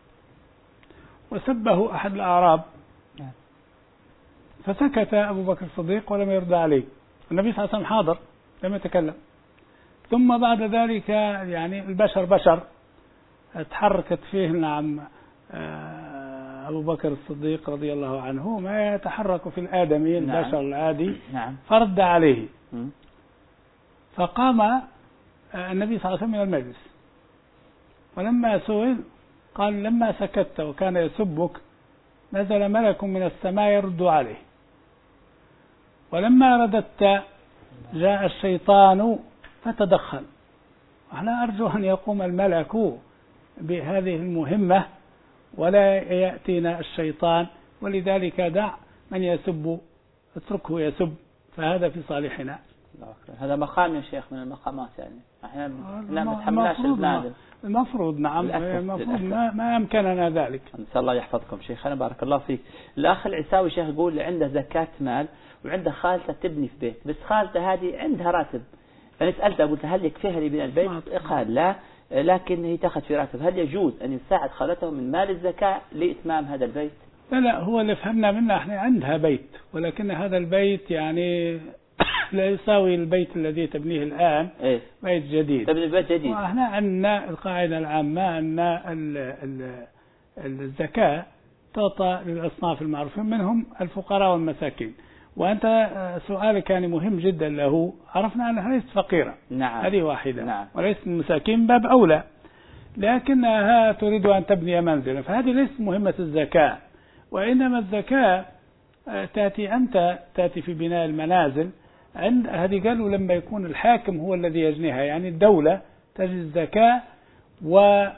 وسبه أحد الأعراب. نعم. فسكت أبو بكر الصديق ولم يرد عليه. النبي صلى الله عليه وسلم حاضر لم يتكلم. ثم بعد ذلك يعني البشر بشر تحركت فيه نعم أبو بكر الصديق رضي الله عنه ما يتحرك في الآدمي البشر. نعم. العادي. نعم. فرد عليه. م. فقام النبي صلى الله عليه وسلم من المجلس، ولما سئل قال لما سكت وكان يسبك نزل ملك من السماء يرد عليه، ولما رددت جاء الشيطان فتدخل. أنا أرجو أن يقوم الملك بهذه المهمة ولا يأتينا الشيطان، ولذلك دع من يسب اتركه يسب، فهذا في صالحنا. هذا مقام يا شيخ من المقامات، يعني احنا ما نتحملناش النادم. المفروض نعم المفروض ما, ما يمكننا ذلك. ان شاء الله يحفظكم شيخنا بارك الله فيك. الاخ العيساوي شيخ يقول عنده زكاة مال وعنده خالته تبني في بيت، بس خالته هذه عندها راتب، فانا سالته قلت هل يكفيها لبناء البيت؟ قال لا، لكن هي تاخذ في راتب. هل يجوز ان يساعد خالته من مال الزكاة لاتمام هذا البيت؟ لا لا، هو اللي فهمنا منه احنا عندها بيت، ولكن هذا البيت يعني لا يساوي البيت الذي تبنيه الآن. إيه؟ بيت جديد. تبني بيت جديد. وإحنا عندنا القاعدة العامة أن الزكاة تعطى للأصناف المعروفين منهم الفقراء والمساكين. وأنت سؤالك يعني مهم جدا له، عرفنا أنها ليست فقيرة. نعم. هذه واحدة. نعم. وليست المساكين باب أولى، لكنها تريد أن تبني منزلا، فهذه ليست مهمة الزكاة، وإنما الزكاة تأتي أنت تأتي في بناء المنازل عند هذه قالوا لما يكون الحاكم هو الذي يجنيها، يعني الدولة تجد الزكاة ولا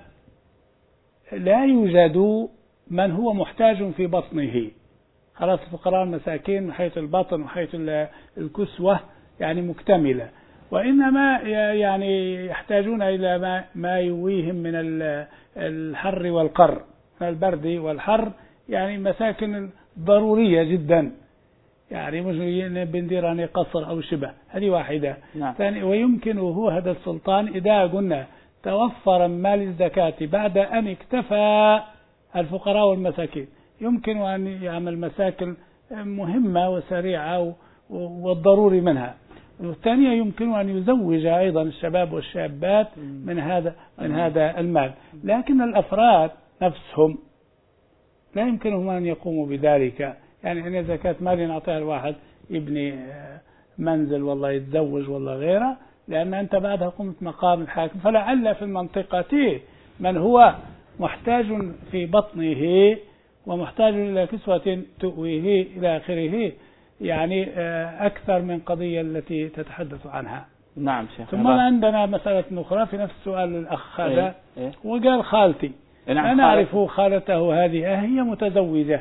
يوجد من هو محتاج في بطنه، خلاص الفقراء المساكين من حيث البطن وحيث الكسوة يعني مكتملة، وإنما يعني يحتاجون إلى ما, ما يويهم من الحر والقر، من البرد والحر، يعني مساكن ضرورية جدا، يعني مش بنديراني قصر أو شبه. هذه واحدة. نعم. ثاني ويمكن هو هذا السلطان إذا قلنا توفر مال الزكاة بعد أن اكتفى الفقراء والمساكين، يمكن أن يعمل مساكن مهمة وسريعة والضروري منها. والثانية يمكن أن يزوج أيضا الشباب والشابات من هذا من هذا المال، لكن الأفراد نفسهم لا يمكنهم أن يقوموا بذلك. يعني أن زكاة مال نعطيها الواحد يبني منزل والله يتزوج والله غيره، لأن أنت بعدها قمت مقام الحاكم. فلعل في المنطقة من هو محتاج في بطنه ومحتاج إلى كسوة تؤويه إلى آخره، يعني أكثر من قضية التي تتحدث عنها. نعم شيخ. ثم عندنا مسألة أخرى في نفس السؤال الأخ هذا. إيه؟ إيه؟ وقال خالتي. نعم. أنا أعرف خالته هذه هي متزوجة،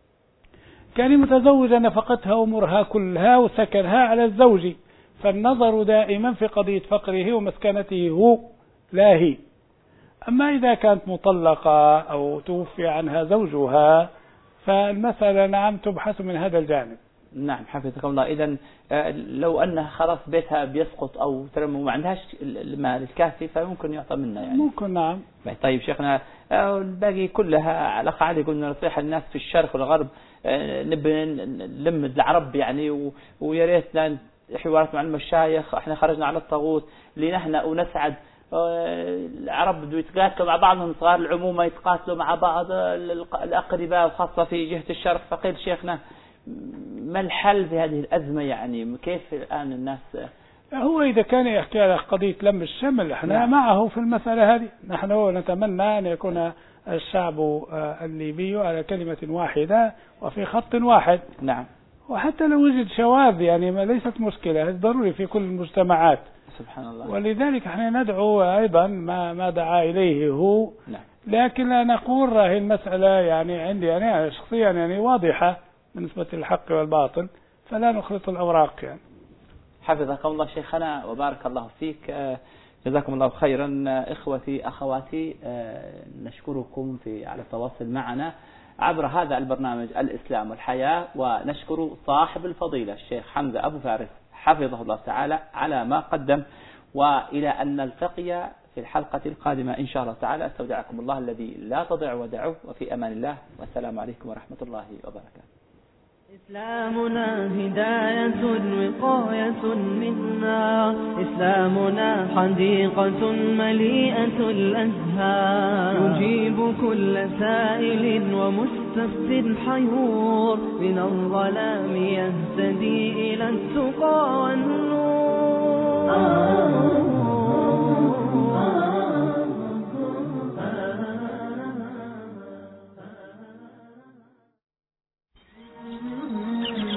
كان متزوجة نفقتها وأمورها كلها وسكنها على الزوج، فالنظر دائما في قضية فقره ومسكنته هو لا هي. أما إذا كانت مطلقة أو توفي عنها زوجها فالمسألة نعم تبحث من هذا الجانب. نعم حفظكم الله. إذن لو أنها خلاص بيتها بيسقط أو ترمى ما عندهاش المال الكافي فممكن يعطى منها يعني. ممكن نعم. طيب شيخنا الباقي كلها على قاعدة قلنا نصيحة الناس في الشرق والغرب نبي نلم العرب يعني، ويا ريتنا حوارات مع المشايخ، احنا خرجنا على الطاغوت لنهنأ ونسعد. العرب بدوا يتقاتلوا مع بعضهم، صغار العمومة يتقاتلوا مع بعض الأقرباء وخاصة في جهة الشرق. فقيل شيخنا ما الحل في هذه الأزمة يعني؟ كيف الآن الناس؟ هو إذا كان يحكي على قضية لم الشمل احنا نعم. معه في المسألة هذه. نحن نتمنى أن يكون الشعب الليبي على كلمة واحدة وفي خط واحد. نعم. وحتى لو وجد شواذ يعني ما ليست مشكلة، ضروري في كل المجتمعات. سبحان الله. ولذلك احنا ندعو أيضا ما ما دعا إليه هو. نعم. لكن لا نقول هذه المسألة يعني عندي أنا شخصيا يعني واضحة بالنسبة للحق والباطل، فلا نخلط الأوراق يعني. حفظكم الله شيخنا وبارك الله فيك، جزاكم الله خيرا. إخوتي أخواتي نشكركم في على التواصل معنا عبر هذا البرنامج الإسلام والحياة، ونشكر صاحب الفضيلة الشيخ حمزة أبو فارس حفظه الله تعالى على ما قدم، وإلى أن نلتقي في الحلقة القادمة إن شاء الله تعالى. استودعكم الله الذي لا تضيع ودعوه، وفي أمان الله، والسلام عليكم ورحمة الله وبركاته. إسلامنا هداية وقاية منا، إسلامنا حديقة مليئة الأزهار، يجيب كل سائل ومستفد حيور، من الظلام يهتدي إلى التقى والنور.